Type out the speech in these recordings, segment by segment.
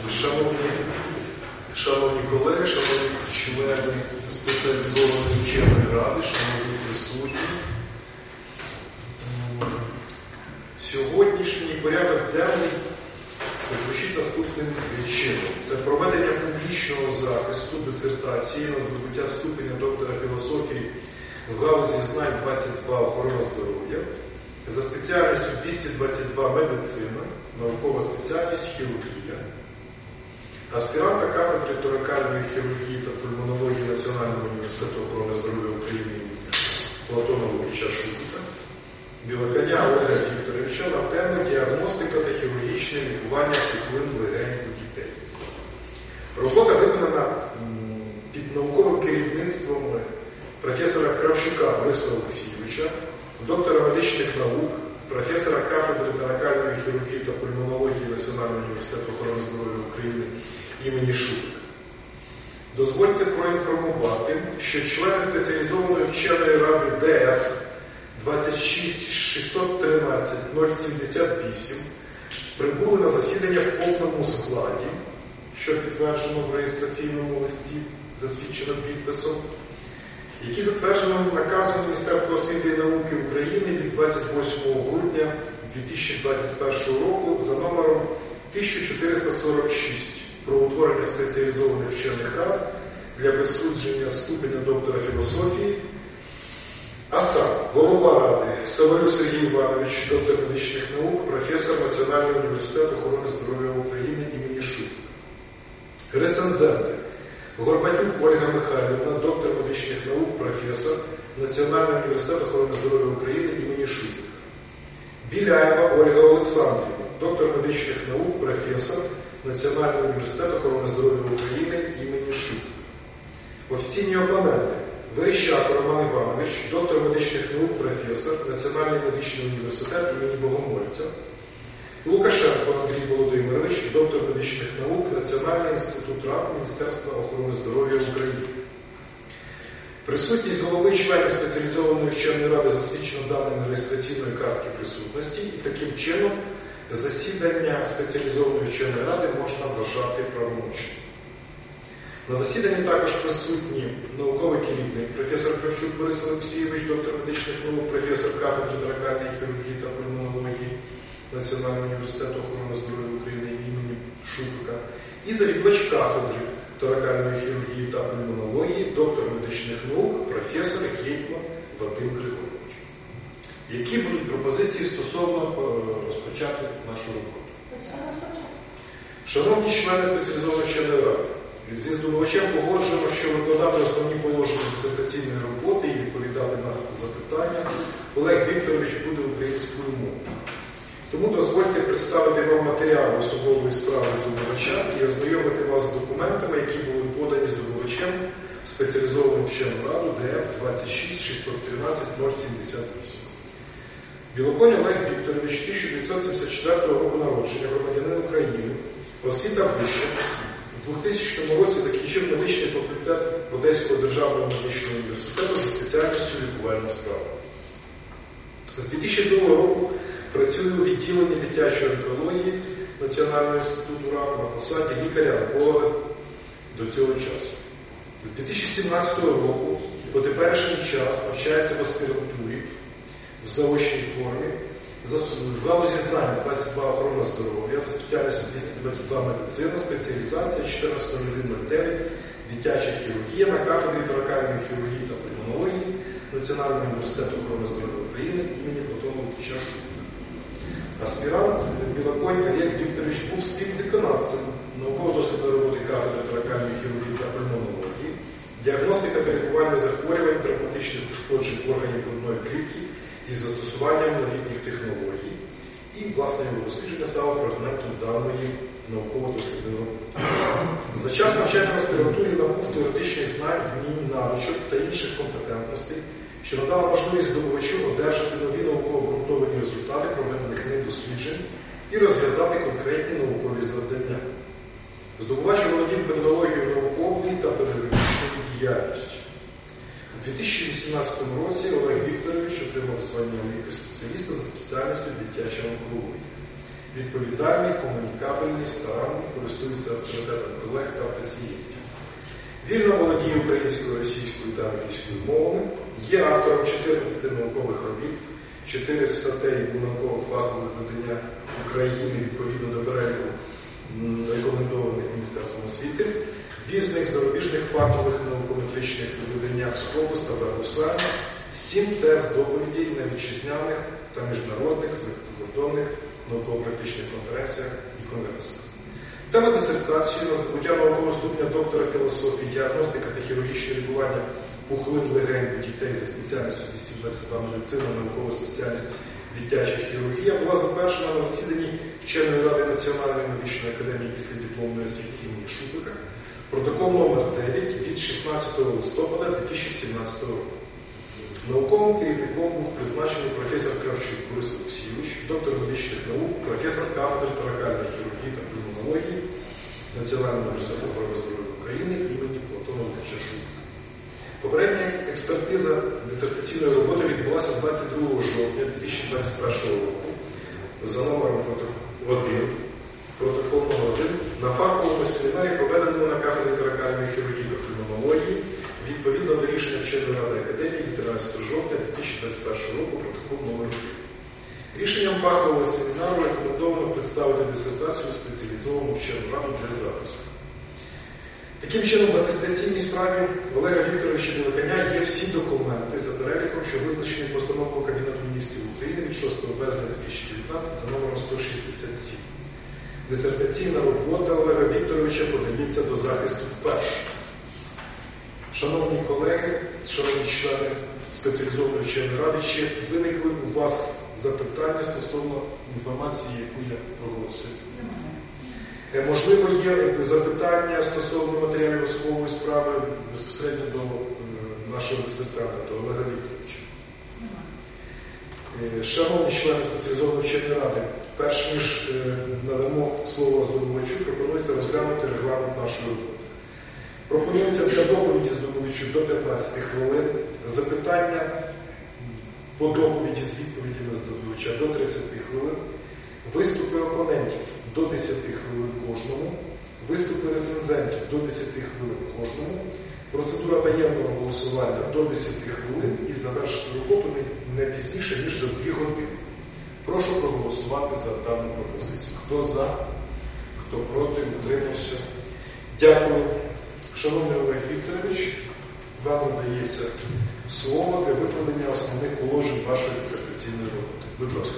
Шановні колеги, шановні члени спеціалізованої вченої ради, шановні присутні. Сьогоднішній порядок денний звучить наступним чином. Це проведення публічного захисту дисертації на здобуття ступеня доктора філософії в галузі знань 22 охорона здоров'я за спеціальністю 222 медицина, наукова спеціальність хірургія. Аспіранта кафедри торакальної хірургії та пульмонології Національного університету охорони здоров'я України Платона Лукича Шурика, Білоконя Олега Вікторовича на тему діагностика та хірургічне лікування пухлин легень у дітей. Робота виконана під науковим керівництвом професора Кравчука Бориса Олексійовича, доктора медичних наук, професора кафедри торакальної хірургії та пульмонології Національного університету охорони здоров'я України імені Шурика. Дозвольте проінформувати, що члени спеціалізованої вченої ради ДФ 26613078 прибули на засідання в повному складі, що підтверджено в реєстраційному листі, засвідчено підписом, які затверджено наказом Міністерства освіти і науки України від 28 грудня 2021 року за номером 1446 про утворення спеціалізованих вчених рад для присудження ступеня доктора філософії, а сам голова ради Савелюк Сергій Іванович, доктор медичних наук, професор Національного університету охорони здоров'я України імені Шурика. Рецензенти: Горбатюк Ольга Михайлівна, доктор медичних наук, професор Національного університету охорони здоров'я України імені Шурика. Біляєва Ольга Олександрівна, доктор медичних наук, професор Національного університету охорони здоров'я України імені Шурика. Офіційні опоненти: Верещак Роман Іванович, доктор медичних наук, професор Національний медичний університет імені Богомольця. Лукашенко Андрій Володимирович, доктор медичних наук, Національний інститут рад Міністерства охорони здоров'я України. Присутність голови членів спеціалізованої вченої ради засвідчено даними реєстраційної картки присутності, і таким чином засідання спеціалізованої вченої ради можна вважати правомочним. На засіданні також присутні науковий керівник, професор Кравчук Борис Олексійович, доктор медичних наук, професор кафедри торакальної хірургії та пульмонології Національного університету охорони здоров'я України імені Шурика і завідувач кафедри торакальної хірургії та пульмонології, доктор медичних наук, професор Гейтман Вадим Григорович. Які будуть пропозиції стосовно розпочати нашу роботу? Шановні члени спеціалізованої вченої ради, зі здобувачем погоджуємо, що викладати основні положення дисертаційної роботи і відповідати на запитання Олег Вікторович буде українською мовою. Тому дозвольте представити вам матеріали особової справи здобувача і ознайомити вас з документами, які були подані здобувачем в спеціалізовану вчену раду ДФ 26613-078. Білоконь Олег Вікторович, 1974 року народження, громадянин України, освіта вища. У 2000 році закінчив медичний факультет Одеського державного медичного університету за спеціальністю лікувальна справа. З 2002 року працює у відділенні дитячої онкології Національного інституту раку на посаді лікаря-онколога до цього часу. З 2017 року по теперішній час навчається в аспірантурі в заочній формі в галузі знань 22 охорона здоров'я за спеціальністю 222 медицина, спеціалізація 14.09 дитяча хірургія на кафедрі торакальної хірургії та пульмонології Національного університету охорони здоров'я України імені Платона Лукича Шурика. Аспірант Білоконь Олег Вікторович був співвиконавцем науково-дослідної роботи кафедри торакальної хірургії та пульмонології, діагностика та лікування захворювань травматичних ушкоджень органів грудної клітки із застосуванням новітніх технологій. І, власне, його дослідження стало фрагментом даної науково-дослідної роботи. За час навчання в аспірантурі набув теоретичних знань, вмінь, навичок та інших компетентностей, що надало можливість здобувачу одержати нові науково-обґрунтовані результати проведених ним досліджень і розв'язати конкретні наукові завдання. Здобувач володів методологією наукової та педагогічної діяльності. У 2018 році Олег Вікторович отримав звання лікар-спеціаліста за спеціальністю дитяча онкологія. відповідальний, комунікабельний, старанний, користується авторитетом колег та пацієнтів. Вільно володіє українською, російською та англійською мовами, є автором 14 наукових робіт, 4 статей у науково-фахових видання України відповідно до переліку рекомендованих Міністерством освіти, 2 з них зарубіжних фахових наукометричних виданнях «Скопус» та «Барбусані», 7 тез доповідей на вітчизняних та міжнародних закордонних науково-практичних конференціях і конгресах. Тема дисертації на здобуття наукового ступеня доктора філософії, діагностика та хірургічне лікування пухлин легень у дітей за спеціальністю 222 медицина, наукова спеціальність дитяча хірургія була затверджена на засіданні Вченої ради Національної медичної академії після дипломної освіти імені Шупика, протокол номер 9 від 16 листопада 2017 року. Науковим керівником був призначений професор Кравчук Борис Олексійович, доктор медичних наук, професор кафедри торакальної хірургії та пульмонології Національного університету охорони здоров'я України імені Платона Лукича Шупика. Попередня експертиза дисертаційної роботи відбулася 22 жовтня 2021 року за номером 1, протокол номер 1, на фаховому семінарі, проведеному на кафедрі торакальної хірургії та пульмонології, відповідно до рішення Вченої ради Академії від 13 жовтня 2021 року, протокол номер 1. Рішенням фахового семінару рекомендовано представити дисертацію у спеціалізовану вчену раду для запису. Таким чином, в атестаційній справі Олега Вікторовича Білоконя є всі документи за переліком, що визначені постановою Кабінету міністрів України від 6 березня 2019 за номером 167. Дисертаційна робота Олега Вікторовича подається до захисту вперше. Шановні колеги, шановні члени спеціалізованої вченої ради, чи виникли у вас запитання стосовно інформації, яку я проголосив? Можливо, є запитання стосовно матеріалів особової справи безпосередньо до нашого дисертанта, до Олега Вікторовича? Шановні члени спеціалізованої вченої ради, перш ніж надамо слово здобувачу, пропонується розглянути регламент нашої роботи. Пропонується для доповіді здобувачу до 15 хвилин, запитання по доповіді з відповідями здобувача до 30 хвилин, виступи опонентів до 10 хвилин кожному, виступи рецензентів до 10 хвилин кожному, процедура таємного голосування до 10 хвилин і завершити роботу не пізніше, ніж за 2 години. Прошу проголосувати за дану пропозицію. Хто за, хто проти, утримався. Дякую. Шановний Олег Вікторович, вам надається слово для викладення основних положень вашої дисертаційної роботи. Будь ласка.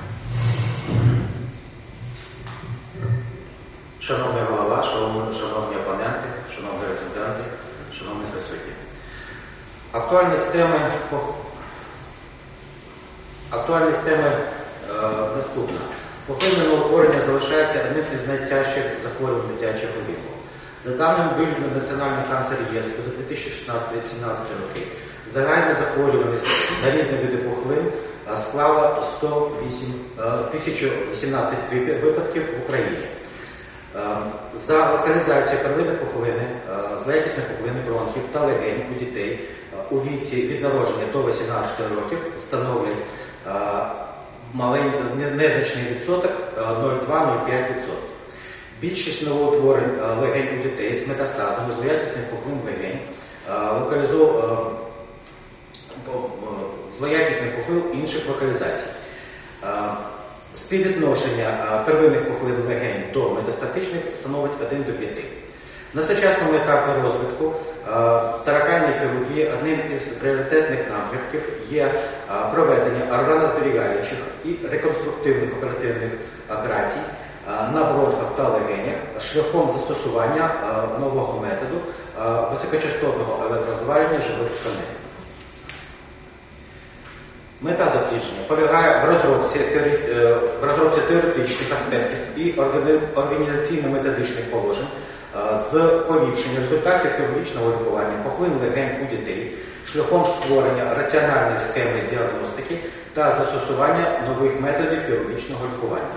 Шановний голова, шановні опоненти, шановні рецензенти, шановні присутні. Актуальність теми наступна. Пухлинне новоутворення залишається одним із найтяжчих захворювань дитячого віку. За даними Бюлетеня Національного канцер-реєстру за 2016-2017 роки, загальна захворюваність на різні види пухлин склала 1018 випадків в Україні. За локалізацією первинної пухлини, злоякісної пухлини бронхів та легень у дітей у віці від народження до 18 років становлять незначний відсоток 0,2-0,5%. Більшість новоутворень легень у дітей з метастазами злоякісних пухлин легень, злоякісних пухлин інших локалізацій. Співвідношення первинних пухлин легень до метастатичних становить 1 до 5. На сучасному етапі розвитку торакальної хірургії одним із пріоритетних напрямків є проведення органозберігаючих і реконструктивних оперативних операцій на бронхах та легенях шляхом застосування нового методу високочастотного електрозварення живих тканин. Мета дослідження полягає в розробці теоретичних аспектів і організаційно-методичних положень з поліпшення результатів хірургічного лікування пухлин легень у дітей шляхом створення раціональної схеми діагностики та застосування нових методів хірургічного лікування.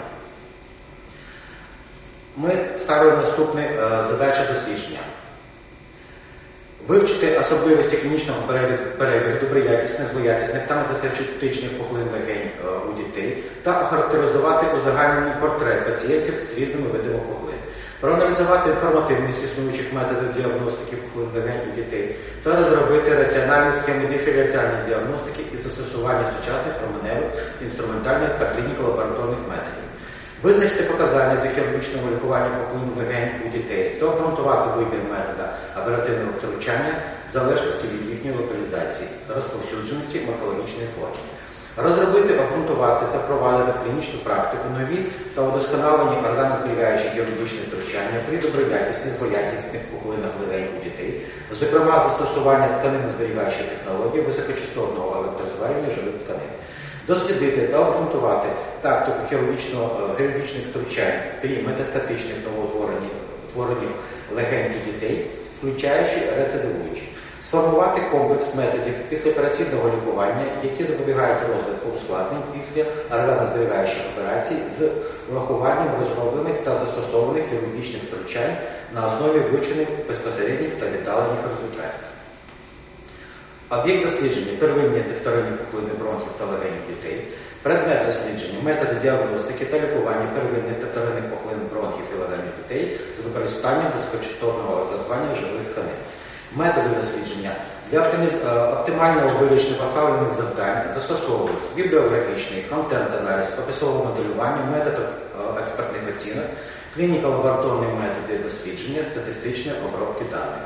Ми ставимо наступні задачі дослідження. Вивчити особливості клінічного перебігу доброякісних, злоякісних та метастатичних пухлин легень у дітей та охарактеризувати узагальнений портрет пацієнтів з різними видами пухлин. Проаналізувати інформативність існуючих методів діагностики пухлин легень у дітей та розробити раціональні схеми диференціальної діагностики і застосування сучасних променевих, інструментальних та клініко-лабораторних методів. Визначити показання до хірургічного лікування пухлин легень у дітей та обґрунтувати вибір метода оперативного втручання в залежності від їхньої локалізації, розповсюдженості, морфологічної форми. Розробити, обґрунтувати та впровадити в клінічну практику нові та удосконалені органозберігаючі хірургічні втручання при доброякісних, злоякісних пухлинах легень у дітей, зокрема застосування тканинозберігаючих технологій високочастотного електрозварювання живих тканин. Дослідити та обґрунтувати тактику хірургічних втручань при метастатичних новоутвореннях легень у дітей, включаючи рецидивуючі. Сформувати комплекс методів післяопераційного лікування, які запобігають розвитку ускладнень після органозберігаючих операцій з урахуванням розроблених та застосованих хірургічних втручань на основі вивчених безпосередніх та віддалених результатів. Об'єкт дослідження – первинні та вторинні пухлини бронхів та легень у дітей, предмет дослідження – методи діагностики та лікування первинних та вторинних пухлин бронхів і легень у дітей з використанням високочастотного електрозварювання живих тканин. Методи дослідження для оптимального вирішення поставлених завдань застосовувалися бібліографічний, контент-аналіз, описове моделювання, метод експертних оцінок, клініко-лабораторні методи дослідження, статистичні обробки даних.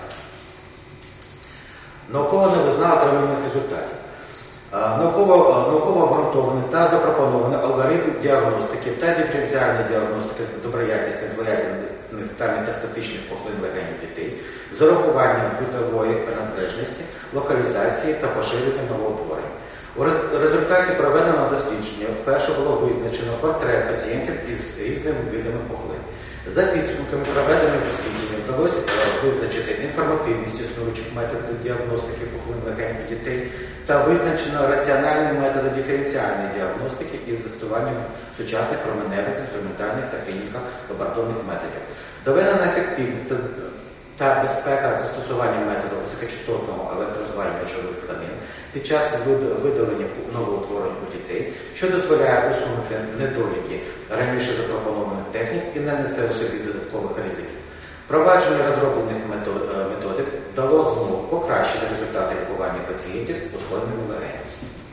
Наукова новизна отриманих результатів. Науково обґрунтований та запропонований алгоритм діагностики та диференціальної діагностики з доброякісних, злоякісних та метастатичних пухлин легень у дітей з урахуванням видової приналежності, локалізації та поширення новоутворень. У результаті проведеного дослідження вперше було визначено портрет пацієнтів із різними видами пухлин. За підсумками проведених досліджень вдалося визначити інформативність існуючих методів діагностики пухлин легень у дітей та визначено раціональні методи диференціальної діагностики із застосуванням сучасних променевих, інструментальних та клініко-лабораторних методів. Доведена ефективність та безпека застосування методу високочастотного електрозварювання живих тканин під час видалення новоутворень у дітей, що дозволяє усунути недоліки раніше запропонованих технік і не несе у собі додаткових ризиків. Впровадження розроблених методик дало змогу покращити результати лікування пацієнтів з ускладненими легенями.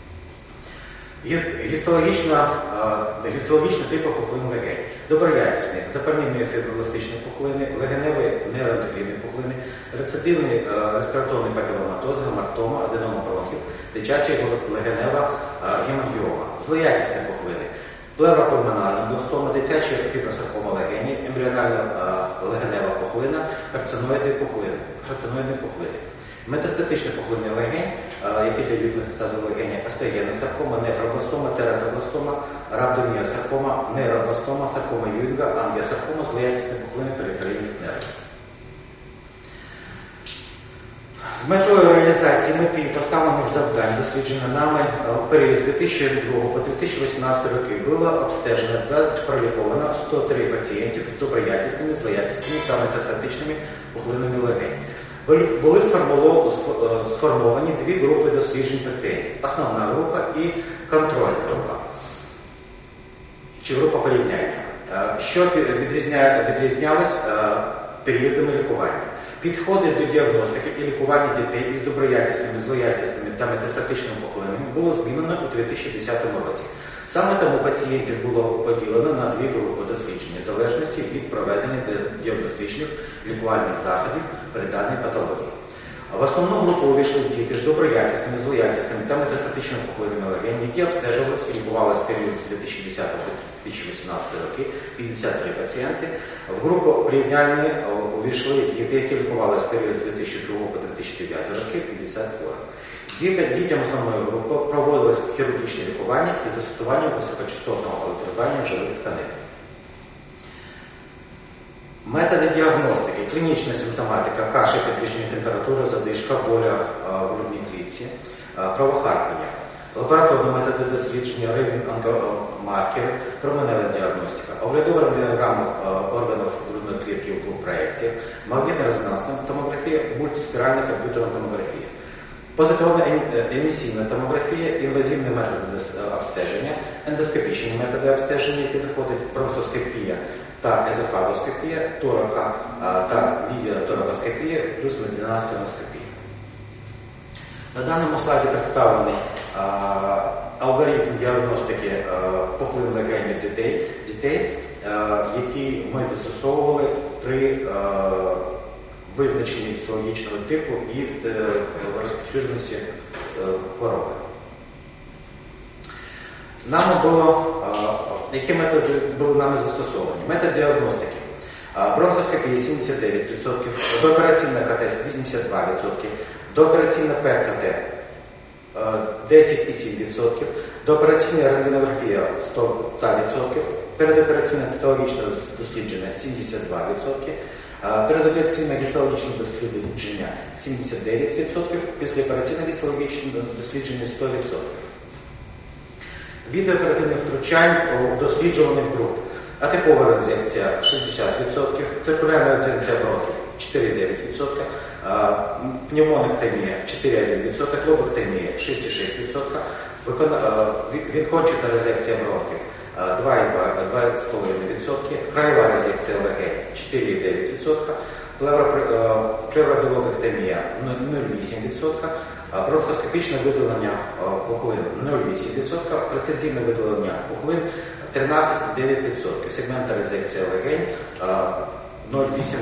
Гістологічні типи пухлин легень. Доброякісні, запальні фібробластичні пухлини, легеневі нейроендокринні пухлини, рецидивний респіраторний папіломатоз, гематома, аденома бронхів, дитяча легенева гемангіома. Злоякісні пухлини. Плевропульмонарна бластома, дитяча фібросаркома легені, ембріональна легенева пухлина, харциноїдні пухлини. Метастатичні пухлини легень, які дають метастазу легені, астегенна саркома, нефробластома, тератобластома, рhabdomyosаркома, нейробластома, саркома Юінга, ангіосаркома, злоякісні пухлини периферійних нервів. З метою реалізації мети поставлених завдань дослідження нами в період 2002 по 2018 роки було обстежено та проліковано 103 пацієнтів з доброякісними, злоякісними та метастатичними пухлинами легень. Були сформовані дві групи досліджень пацієнтів. Основна група і контрольна група, чи група порівняння, що відрізнялись періодами лікування. Підходи до діагностики і лікування дітей із доброякісними, злоякісними та метастатичними пухлинами було змінено у 2010 році. Саме тому пацієнтів було поділено на дві групи дослідження, в залежності від проведення діагностичних лікувальних заходів при даній патології. В основну групу увійшли діти з доброякісними, злоякісними та метастатичними пухлинами легень, які обстежувалися і лікувалися в період з 2010 по 2018 роки 53 пацієнти. В групу порівняльної увійшли діти, які лікувалися в період з 2002 по 2009 роки 52. Дітям основної групи проводилось хірургічне лікування із застосуванням високочастотного електрозварювання живих тканин. Методи діагностики, клінічна симптоматика, кашель, підвищення температури, задишка, боля в грудній клітці, кровохаркання. лабораторні методи дослідження рівень онкомаркерів, променева діагностика, оглядова рентгенограма органів грудної клітки у двох проєкціях, магнітно-резонансна томографія, мультиспіральна комп'ютерна томографія. Позитронна емісійна томографія, інвазивні методи обстеження, ендоскопічні методи обстеження, які доходять бронхоскопія та езофагоскопія, торака та відеоторакоскопія, плюс медіаноскопія. На даному слайді представлений алгоритм діагностики пухлин легенів дітей, який ми застосовували при визначенні гістологічного типу і розповсюдженості хвороби. Які методи були нами застосовані? Метод діагностики. Бронхоскопія 79%, доопераційна КТ 82%, доопераційна ПЕТ-КТ 10,7%, доопераційна рентгенографія 100%, передопераційне цитологічне дослідження 72%, передопераційне гістологічне дослідження 79%, післяопераційне гістологічне дослідження 100%. Відеооперативних втручань у досліджуваних груп. Атипова резекція 60%, циркулярна резекція бронхів 4,9%, пневмонектомія 4,1%, лобектомія 6,6%, відкончена резекція бронхів 2,5%, краєва резекція легень 4,9%, плевробілобектомія 0,8%, бронхоскопічне видалення пухлин 0,8%, прецизійне видалення пухлин 13,9%, сегментна резекція легень 0,8%.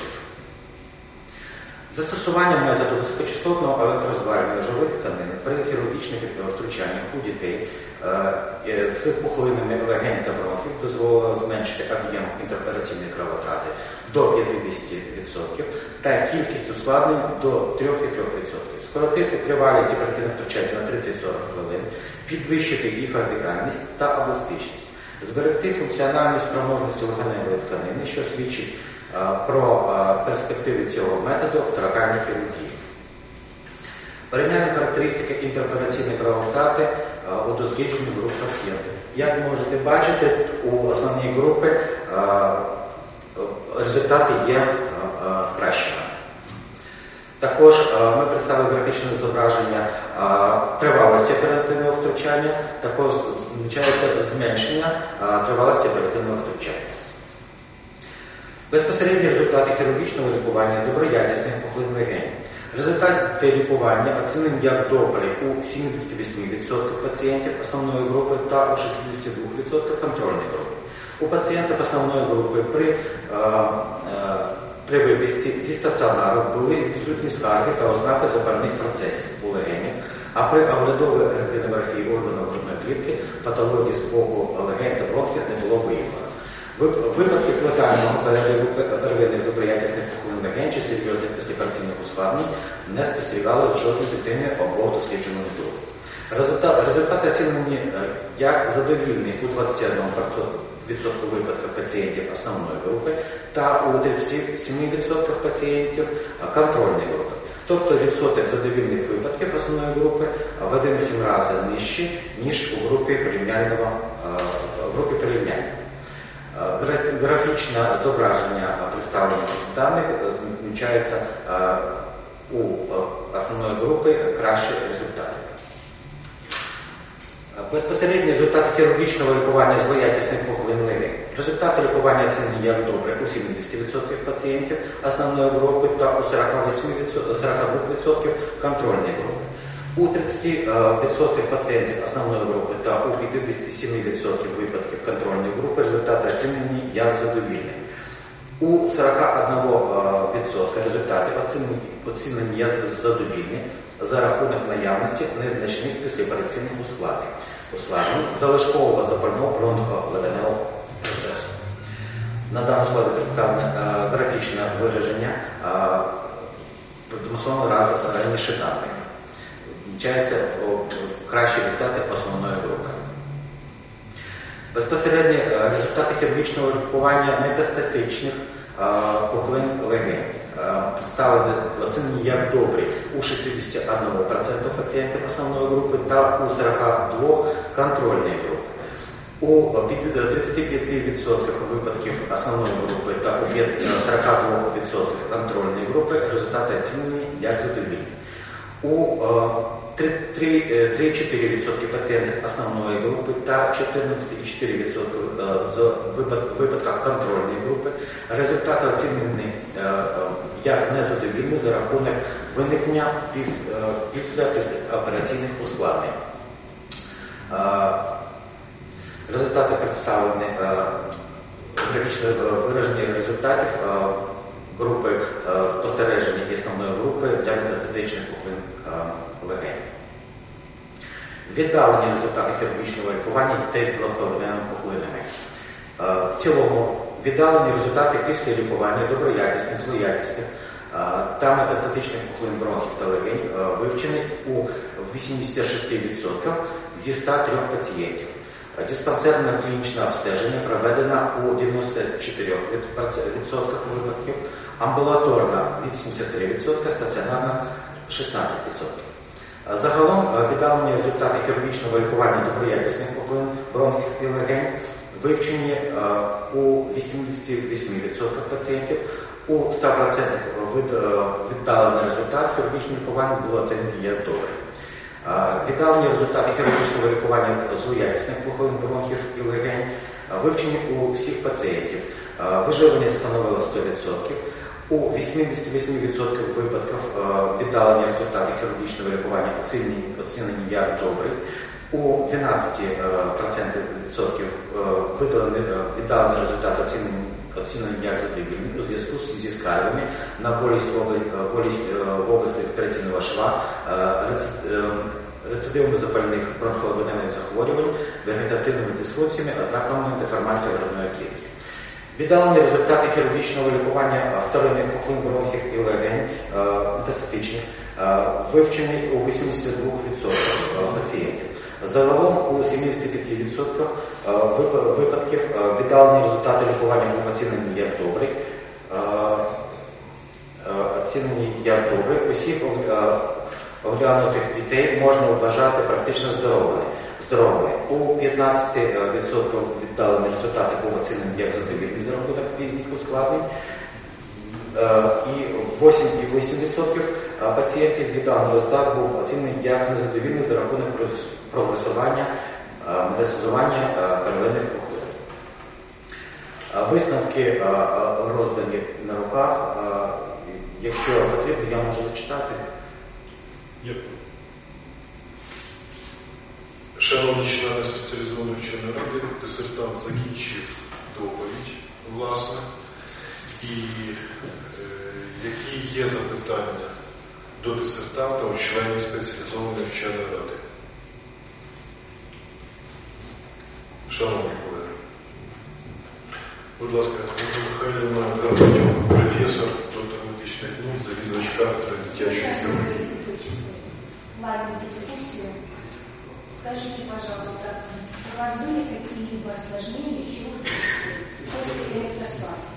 Застосування методу високочастотного електрозварювання живих тканин при хірургічних втручаннях у дітей з пухлинами легень та бронхів дозволило зменшити об'єм інтеропераційної кровотрати до 50% та кількість ускладнень до 3,3%. Скоротити тривалість оперативних втручань на 30-40 хвилин, підвищити їх радикальність та еластичність, зберегти функціональну спроможність легеневої тканини, що свідчить про перспективи цього методу в торакальній хірургії. Порівняння характеристики інтеропераційної кровотрати у дослідженні груп пацієнтів. Як можете бачити, у основній групі результати є кращими. Також ми представили графічне зображення тривалості оперативного втручання, також означається зменшення тривалості оперативного втручання. Безпосередні результати хірургічного лікування доброякісних пухлин легень. Результати лікування оцінені як добрі у 78% пацієнтів основної групи та у 62% контрольної групи. У пацієнтів основної групи при виписці зі стаціонару були відсутні скарги та ознаки запальних процесів у легенях, а при оглядовій рентгенографії органів грудної клітки патології з боку легень та бронхів не було виявлено. Випадків летального первинних доброякісних пухлин легень чи серйозних післяопераційних ускладнень не спостерігалося з жодної дитини обох досліджених груп. Результати оцінені як задовільні у 21% випадків пацієнтів основної групи та у 37% пацієнтів контрольної групи. Тобто відсоток задовільних випадків основної групи в 1,7 рази нижчий, ніж у групі порівняння. Графічне зображення представлення даних зазначається у основної групи кращі результати. Безпосередні результати хірургічного лікування злоякісних пухлин легень. Результати лікування оцінені як добре у 70% пацієнтів основної групи та у 42% контрольної групи. У 30% пацієнтів основної групи та у 57% випадків контрольної групи результати оцінені як задовільні. У 41% результати оцінені як задовільні за рахунок наявності незначних післяопераційних ускладнень залишкового запального бронхолегеневого процесу. На даному слайді представлене графічне вираження продемонстровано раніше даних. Відмічаються кращі результати основної групи. Безпосередні результати хірургічного лікування метастатичних пухлин легень. представлені оцінені як добрі у 61% пацієнтів основної групи та у 42% контрольної групи. У 35% випадків основної групи та у 42% контрольної групи результати оцінені як задовільні. У 3,4% пацієнтів основної групи та 14,4% з випадках контрольної групи результати оцінені як незадовільні за рахунок виникнення після операційних ускладнень. Результати представлені графічне вираження результатів групи спостереження і основної групи для метастатичних пухлин легень. Віддалені результати хірургічного лікування дітей з бронхоалвеольними пухлинами. В цілому віддалені результати після лікування доброякісних, злоякісних та метастатичних пухлин бронхів та легень вивчені у 86% зі 103 пацієнтів. Диспансерне клінічне обстеження проведено у 94% випадків, амбулаторно 83%, стаціонарно 16%. Загалом віддалені результати хірургічного лікування доброякісних пухлин бронхів і легень вивчені у 88% пацієнтів. У 100% віддалений результат хірургічного лікування було оцінений як добрий. Віддалені результати хірургічного лікування злоякісних пухлин бронхів і легень вивчені у всіх пацієнтів. Виживання становило 100%. У 88% випадків віддалені результати хірургічного лікування оцінені як добрий. У 12% віддалені результати оцінені як задовільні у зв'язку зі скаргами на болість в області операційного шва, рецидивами запальних бронхоалвеольних захворювань, вегетативними дисфункціями, ознаками деформації грудної клітки. Віддалені результати хірургічного лікування вторинних пухлин бронхів і легень метастатичних вивчені у 82% пацієнтів. Загалом у 75% випадків віддалені результати лікування був оцінені як добрий. Усіх оглянутих дітей можна вважати практично здоровими. У 15% віддалені результати був оцінений як задовільний за рахунок пізніх ускладнень. І 8% пацієнтів віддалений результат був оцінений як незадовільний за рахунок прогресування метастазування первинних пухлин. Висновки роздані на руках. Якщо потрібно, я можу зачитати. Дякую. Шановні члени спеціалізованої вченої ради, дисертант закінчив доповідь, власне. І які є запитання до дисертанта у членів спеціалізованої вченої ради? Шановні колеги, будь ласка, Михайлівна Карпатюк, професор, доктор медичних наук, завідувач кафедри дитячої хірургії. Ладно, дискуссию. Скажите, пожалуйста, у вас были какие-либо осложнения хирургические после электросварки?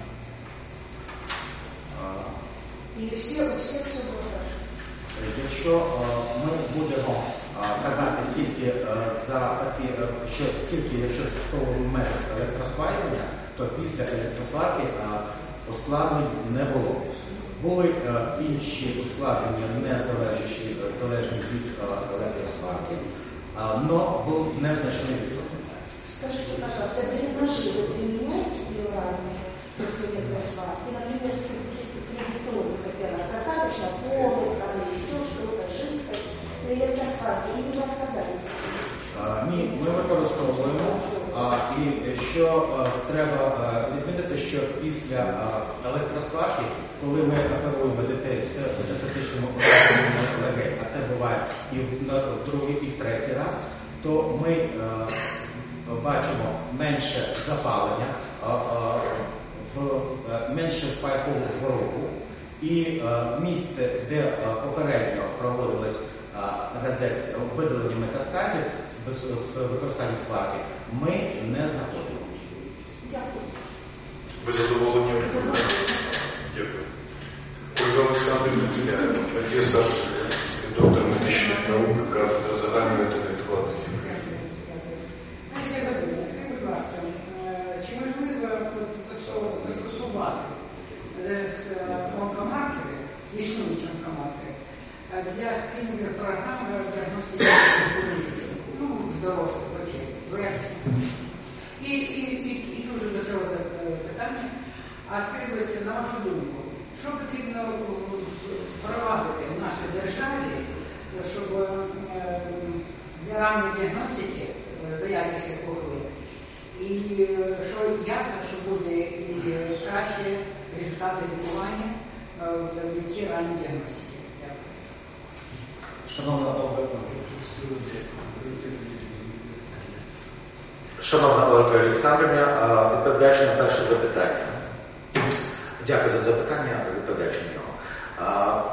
Или все было хорошо? Якщо ми будемо казати тільки за що тільки якщо застосовуємо метод електросварювання, то після електросварки ускладнень не було. Були інші ускладнення, не залежні від електросварки, але був незначний відсоток. Скажите, пожалуйста, дренажи вы применяете пероральные после электросварки? Например, традиционных операций. Остаточно полость, или еще что-то, жидкость при электросварке, или вы отказались? Ні, ми використовуємо, і що треба відмітити, що після електросварки, коли ми оперуємо дітей з метастатичними ураженнями легень, а це буває і в другий, і в третій раз, то ми бачимо менше запалення, менше спайкову хворобу, і місце, де попередньо проводилось резекція, видалення метастазів з використанням сварки, ми не знаходимо. Дякую. Ви задоволені? Дякую. Олександр Гуцуляєв, професор, доктор медичних наук, кафедра загальної та невідкладних хірургії. Скажіть, будь ласка, чи можливо застосувати онкомаркери, існуючі онкомаркери, для скринінгових програм діагностики здоров'я версії? І дуже до цього питання. А скажіть, на вашу думку, що потрібно провадити в нашій державі, щоб для ранньої діагностики до якісних похилин, і що ясно, що буде і кращі результати лікування завдяки ранньої діагностики? Шановна Ольга, Шановна Ольга Олександрівна, відповідаючи на перше запитання. Дякую за запитання, відповідаючи на нього.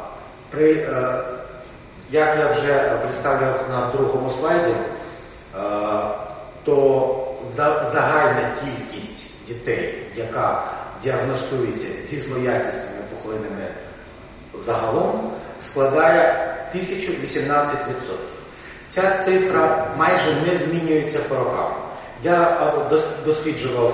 Як я вже представляв на другому слайді, то загальна кількість дітей, яка діагностується зі злоякісними пухлинами загалом, складає 1018%. Ця цифра майже не змінюється по рокам. Я досліджував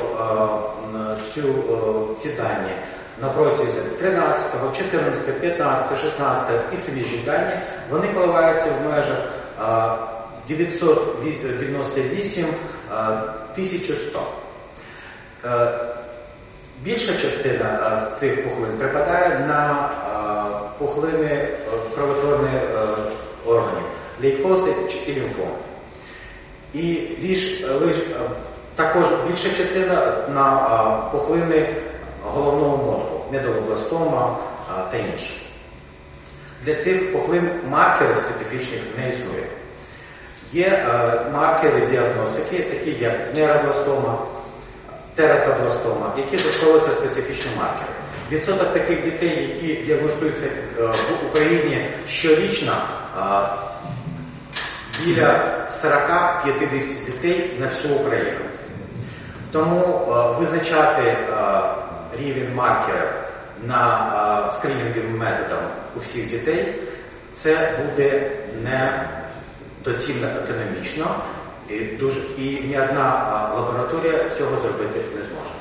ці дані на протязі 13, 14, 15, 16 і свіжі дані. Вони коливаються в межах 998 1100. Більша частина з цих пухлин припадає на пухлини кровотворних органів, лейкози і лімфоми. І також більша частина на пухлини головного мозку, медулобластома та інші. Для цих пухлин маркерів специфічних не існує. Є маркери діагностики, такі як нейробластома, тератобластома, які застосовуються специфічні маркери. Відсоток таких дітей, які діагностуються в Україні щорічно, біля 40-50 дітей на всю Україну. Тому визначати рівень маркерів на скринінговим методом у всіх дітей це буде недоцільно економічно, і ні одна лабораторія цього зробити не зможе.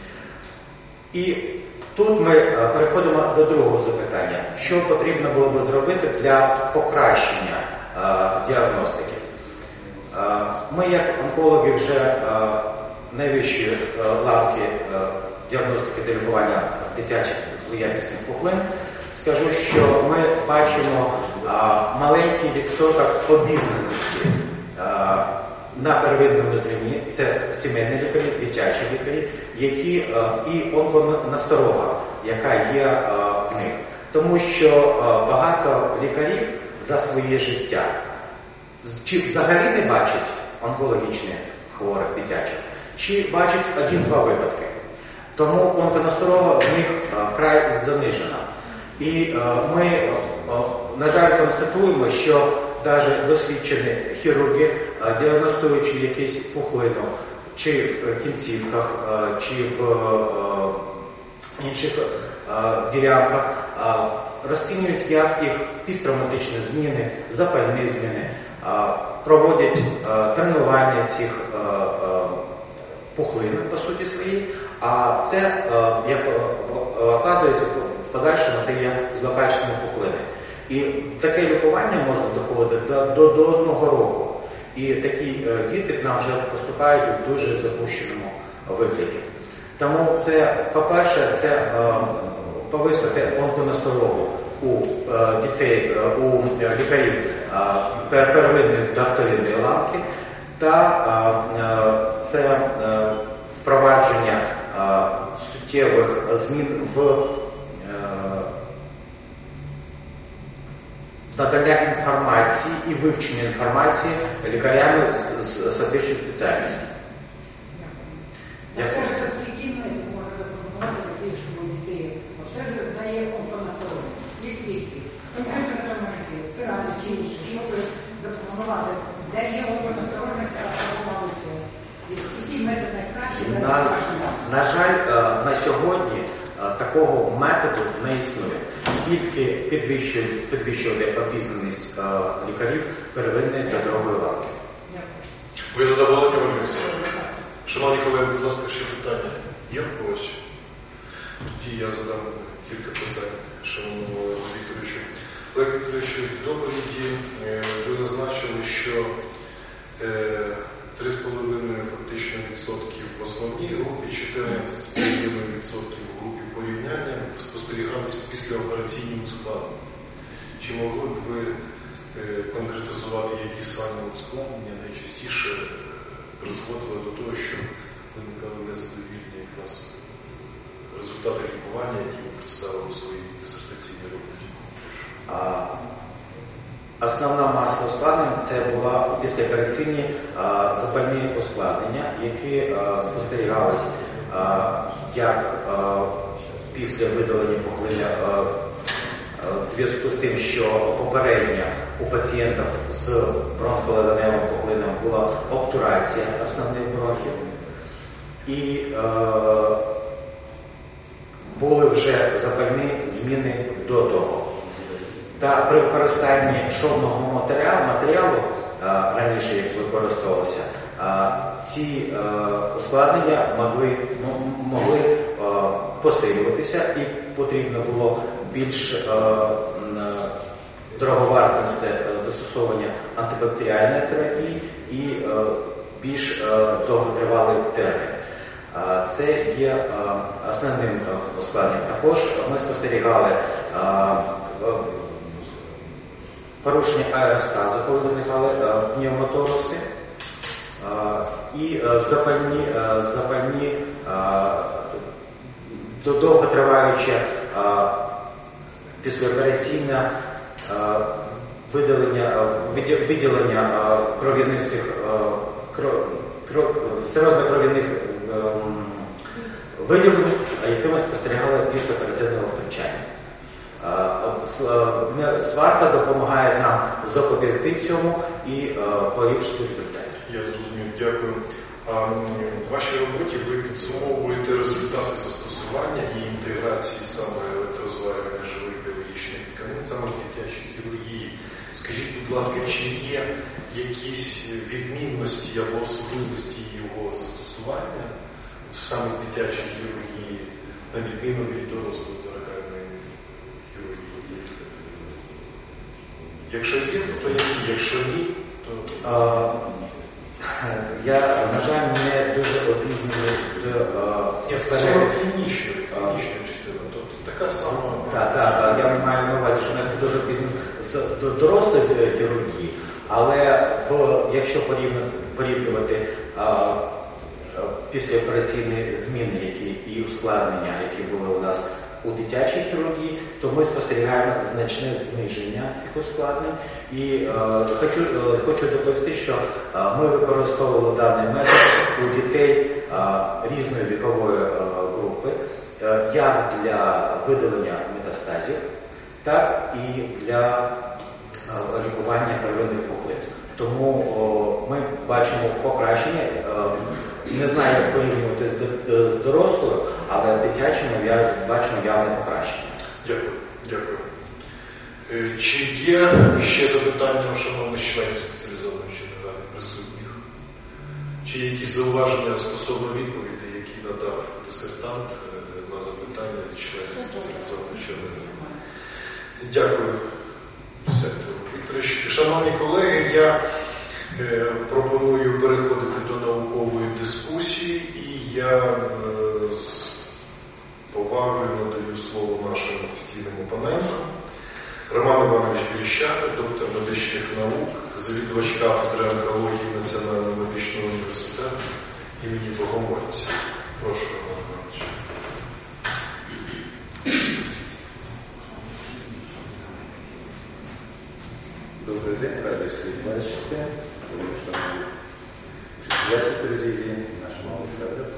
І тут ми переходимо до другого запитання. Що потрібно було б зробити для покращення діагностики? Ми, як онкологи, вже найвищої ланки діагностики та лікування дитячих злоякісних пухлин, скажу, що ми бачимо маленький відсоток обізнаності на первинному звіні. Це сімейні лікарі, дитячі лікарі, які і онконасторога, яка є в них. Тому що багато лікарів за своє життя чи взагалі не бачать онкологічних хворих дитячих, чи бачать 1-2 випадки. Тому онконасторога в них вкрай занижена. І ми, на жаль, констатуємо, що навіть досвідчені хірурги, діагностуючи якусь пухлину, чи в кінцівках, чи в інших ділянках, розцінюють як їх пісттравматичні зміни, запальні зміни, проводять тренування цих пухлин, по суті своїй, а це, як оказується, в подальшому це є злокачественні пухлини. І таке лікування може доходити до 1 року. І такі діти к нам вже поступають у дуже запущеному вигляді. Тому це, по-перше, це повисити онконасторогу у дітей, у лікарів первинної та вторинної ланки, та це впровадження суттєвих змін в надання інформації і вивчення інформації лікарями з соответствуючої спеціальності. Все ж які методи можна запропонувати для тих, щоб дітей, все ж дає онконасторогу. Які? Комп'ютерна томографія, спіралі, інші, щоб запропонувати, де є онконасторожність, а які методи найкращі? На жаль, на сьогодні такого методу не існує. Тільки підвищувати обізнаність лікарів первинної та другої ланки. Ви задоволені, Ольга Олексійовна? Шановні колеги, будь ласка, ще питання є в когось? Тоді я задам кілька питань шановному Олегу Вікторовичу. Олег Вікторович, в доповіді ви зазначили, що 3,5% фактично в основній групі, 14,5% в групі порівняння спостерігалися після операційним ускладненням. Чи могли б ви конкретизувати, які саме ускладнення найчастіше призводили до того, що виникали незадовільні якраз результати лікування, які ви представили у своїй дисертаційній роботі? Основна маса ускладнень це була післяопераційні запальні ускладнення, які спостерігались як після видалення пухлини в зв'язку з тим, що попередньо у пацієнтів з бронхолегеневим пухлином була обтурація основних бронхів, і були вже запальні зміни до того. Та при використанні шовного матеріалу раніше, як використовувався, ці ускладнення могли посилюватися, і потрібно було більш дороговартісне застосовування антибактеріальної терапії і більш довготривалий термін. Це є основним ускладненням. Також ми спостерігали порушення аеростазу, коли виникали пневмоторуси, і запальні довготриваюче післяопераційне виділення кров'янистих серозно-кров'яних виділень, які ми спостерігали після оперативного втручання. Сварта допомагає нам запобігти цьому і поліпшити результати. Я зрозумів, дякую. В вашій роботі ви підсумовуєте результати застосування і інтеграції саме електрозварювання живих біологічних тканин саме в дитячій хірургії. Скажіть, будь ласка, чи є якісь відмінності або особливості його застосування саме в дитячій хірургії, на відміну від дорослої торакальної хірургії? Якщо є, то які? Якщо ні, то... Я, на жаль, не дуже обізнаний з клінічною частиною. Тобто така сама... Так, я маю на увазі, що не дуже обізнаний з дорослої хірургії, але якщо порівнювати післяопераційні зміни і ускладнення, які були у нас у дитячій хірургії, то ми спостерігаємо значне зниження цих ускладнень. І хочу доповісти, що ми використовували даний метод у дітей різної вікової групи, як для видалення метастазів, так і для лікування первинних пухлин. Тому ми бачимо покращення. Не знаю, як порівнювати з дорослою, але в дитячому бачимо явне покращення. Дякую. Чи є ще запитання у шановних членів спеціалізованої вченої ради присутніх? Чи є якісь зауваження стосовно відповідей, які надав дисертант на запитання від членів спеціалізованої вченої ради? Дякую, Сергій Вікторович. Шановні колеги, я пропоную переходити до наукової дискусії, і я з повагою надаю слово нашим офіційним опонентам. Роман Іванович Верещак, доктор медичних наук, завідувач кафедри онкології Національного медичного університету імені Богомольця. Прошу, Роман Іванович. Добрий день, радий всіх бачити. Учителя президії, наш малий сервіс.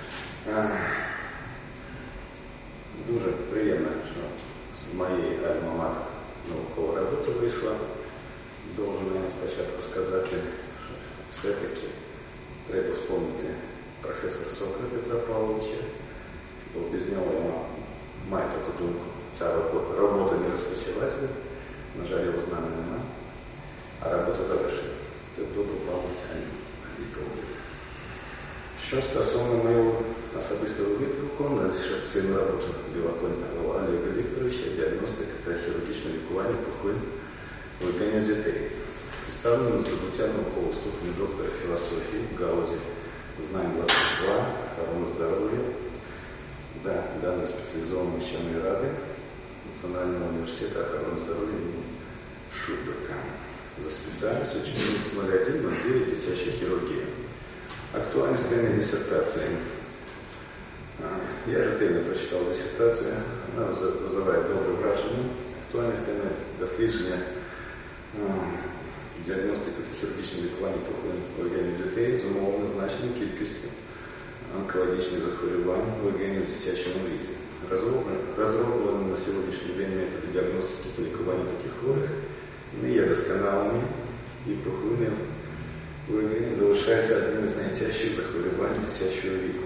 Дуже приємно, що з моєї альма-матер наукова робота вийшла. Должен я спочатку сказати, що все-таки треба вспомнити професора Соколя Петра Павловича, бо без нього я має таку думку. Ця робота не розпочалася, на жаль, його з нами немає, а робота завершена. Це добре пам'ять Андрій Павлович. Що стосовно моєго особистого виклику на дисертаційну роботу Білоконя Олега Вікторовича, діагностика та хірургічне лікування пухлин легенів дітей. Представлено здобуття наукового ступеня доктора філософії в галузі знань 22, охорони здоров'я, даної спеціалізованої вченої ради Національного університету охорони здоров'я імені Шуберка за спеціальністю 1401 дитяча хірургія. Актуальність темної диссертації. Я ретельно прочитав диссертацію, вона визиває добре враження. Актуальність темної дослідження діагностики та хірургічного лікування пухлин легенів дітей зумовлено значною кількістю онкологічних захворювань легенів в дитячому віці. Розроблені на сьогоднішній день методи діагностики та лікування таких хворих не є досконалими, і пухлини легенів залишаються одним із найтяжчих захворювань дитячого віку.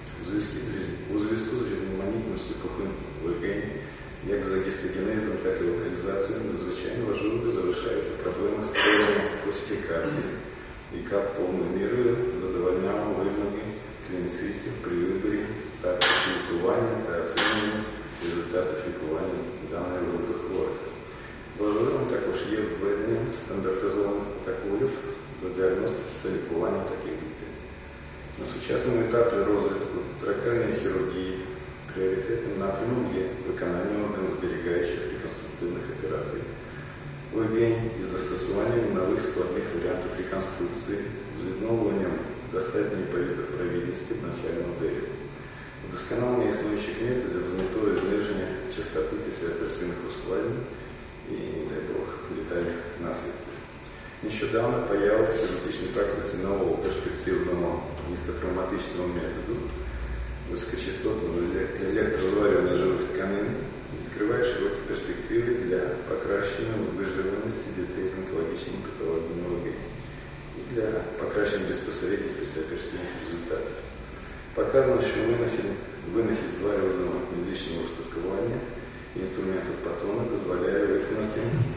У зв'язку з різноманітністю пухлин легенів, як за гістогенезом, так і локалізацією, надзвичайно важливою залишається проблема створення класифікації, яка повною мірою задовольняла вимоги клініцистів при виборі тактики лікування та оцінювання результатів лікування даної групи хворих. Важливим також є введення стандартизованих протоколів до діагностики та лікування таких дітей. На сучасному етапі розвитку тракальної хірургії пріоритетним напрямом є виконання органозберігаючих реконструктивних операцій легень із застосуванням нових складних варіантів реконструкції з відновленням достатньої провідності навчальної моделі. Удосконалення існуючих методів з метою зниження частоти післяопераційних ускладнень і, дай Бог, літальних наслідків. Нещодавно поява в хірургічній практиці нового перспективного низькотравматичного методу високочастотного електрозварювання живих тканин відкриває широкі перспективи для покращення виживаності дітей з онкологічними патологіями легень і для покращення безпосередніх післяопераційних результатів. Показано, що винахід зварювального медичного устаткування інструментів Патона дозволяє виконати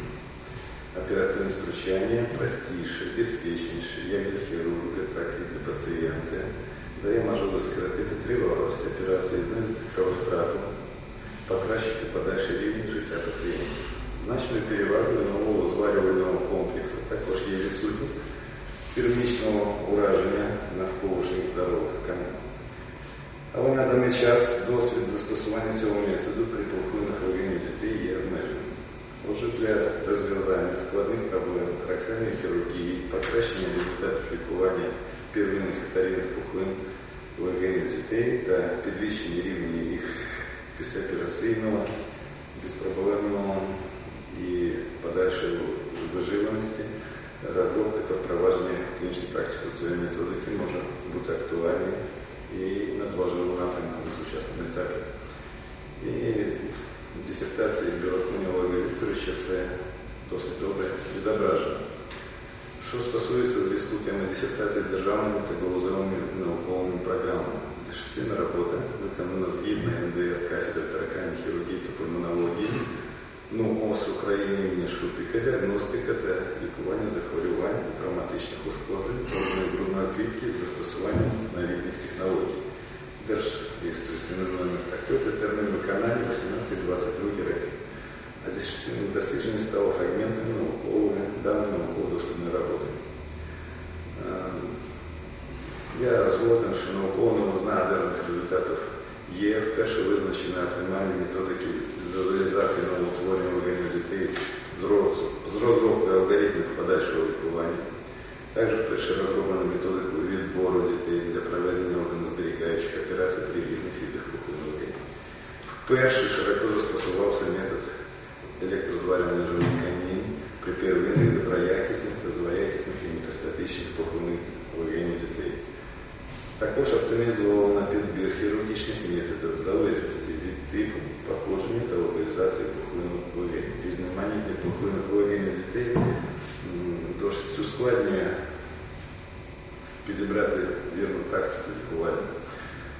оперативне втручання простіше, безпечніше, як для хірурга, так і для пацієнта, дає можливість скоротити тривалість операції, знизити кровострату, покращити подальший рівень життя пацієнтів. Значною перевагою нового зварювального комплексу також є відсутність термічного ураження навколишніх здорових тканин. Але на даний час досвід застосування цього методу при пухлинах легенів дітей є обмеженим. Отже, для розв'язання складних проблем тракальної хірургії, покращення результатів лікування первинних вторинних пухлин легенів дітей та підвищення рівня їх післяопераційного, безпроблемного і подальшої виживаності, розробка та впровадження в клінічну практику цієї методики може бути актуальним і надважливим напрямком на сучасному етапі. І в дисертації Білоконя Олега Вікторовича це досить добре відображено. Що стосується зв'язку теми дисертації з державними та галузевими науковими програмами, дисертаційна робота виконана згідно НДР кафедри таракальної хірургії та пульмонології, НУОС України імені Шупика, діагностика та лікування захворювань і травматичних ушкоджень органів грудної клітки з застосуванням новітніх технологій. Держреєстраційний номер такий та термін виконання 18-22 роки. А дисертаційне дослідження стало фрагментами даної науково-дослідної роботи. Я згоден, що науково новизна одержаних результатів є вперше визначена оптимальні методики візуалізації новоутворення легенів дітей з розробкою алгоритмів подальшого лікування. Також вперше розроблена методика відбору дітей для проведення органозберігаючих операцій при різних видах пухлин легень. Вперше широко застосувався метод електрозварювання живих тканин при первинних доброякісних та злоякісних і метастатичних пухлинних легенів дітей. Також оптимізовано підбір хірургічних методів в залежності від типу, походження та локалізації пухлинних легень. Різноманітні пухлинних легенів дітей досить ускладнює підібрати вірну тактику лікування.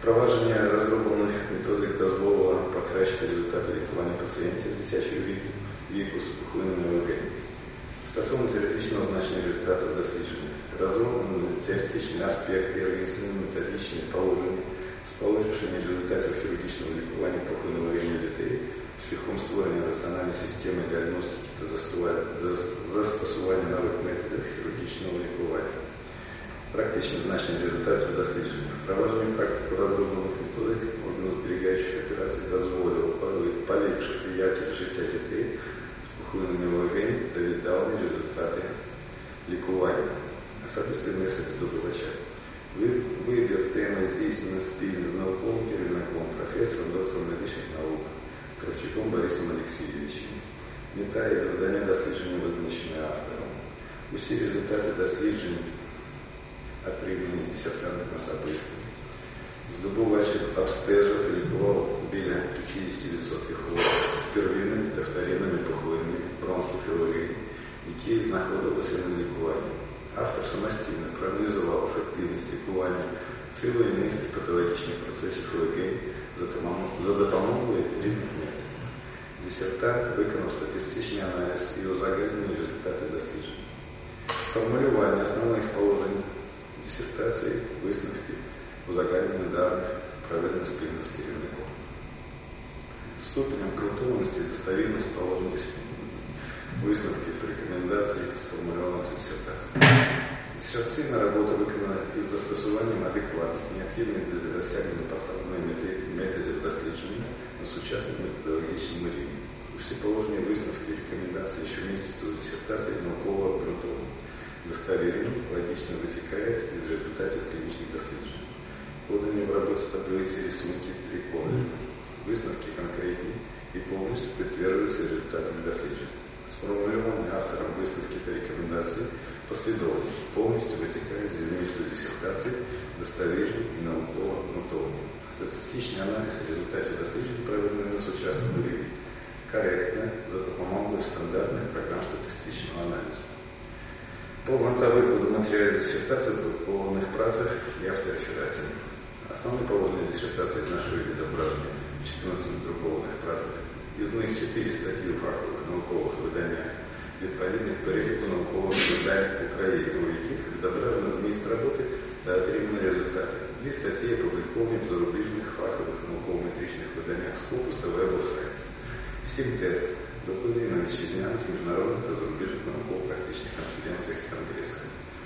Впровадження розроблених методик дозволило покращити результати лікування пацієнтів дитячого віку з пухлинами легень. Стосовно теоретичного значення результатів дослідження, розроблені теоретичні аспекти і організаційні методичні положення з полегшення результатів хірургічного лікування пухлинами легень дітей шляхом створення раціональної системи діагностики та застосування нових методів хірургічного лікування. Практичне значення результатів дослідження. Впровадження практики розроблених методик органозберігаючих операцій дозволило поліпшити якість життя дітей з пухлинами легень та віддалені результати лікування. Особистий меседж здобувача. Вибір теми здійснено спільно з науковим керівником, професором, доктором медичних наук Кравчуком Борисом Олексійовичем. Мета і завдання дослідження визначені автором. Усі результати досліджень отримані дисертантом особисто. Здобувач обстежив і лікував біля 50% хворих з первинними та вторинними пухлинами бронхів і легень, які знаходилися на лікуванні. Автор самостійно проаналізував ефективність лікування цілої низки патологічних процесів легень за допомогою різних методів. Дисертант виконав статистичний аналіз і узагальнені результати досліджень. Формулювання основних положень дисертації, висновків, узагальнення даних проведено спільно з керівником. Ступенем ґрунтованості і достовірності положень висновків, рекомендацій, сформульованих в дисертації. Дисертаційна робота виконана із застосуванням адекватних, необхідних для досягнення поставленої методів дослідження на сучасному методологічному рівні. Усі положення висновки і рекомендації, що містяться у дисертації, науково обґрунтовані, достовірні, логічно витікають із результатів клінічних досліджень. Подані в роботі таблиці, рисунки, приколи, висновки конкретні і повністю підтверджуються результатами досліджень. Сформульовані автором висновки та рекомендації послідовно, повністю витікають зі змісту дисертації, достовірні і науково обґрунтовані. Статистичний аналіз результатів досліджень проведений на сучасному рівні, коректно, за допомогою стандартних програм статистичного аналізу. Повна та викладу матеріалів дисертації в опублікованих працях і автореферації. Основні положення дисертації нашої відображення в 14 друкованих працях. Із них 4 статті у фахових наукових виданнях, відповідних переліку наукових видань України, у яких відображено зміст роботи та отримані результати. 2 статті опубліковані в зарубіжних фахових науково-метричних виданнях Scopus та Web of Science. 7 тез доповнені на вітчизняних, міжнародних та зарубіжних науково-практичних конференціях і конгресах.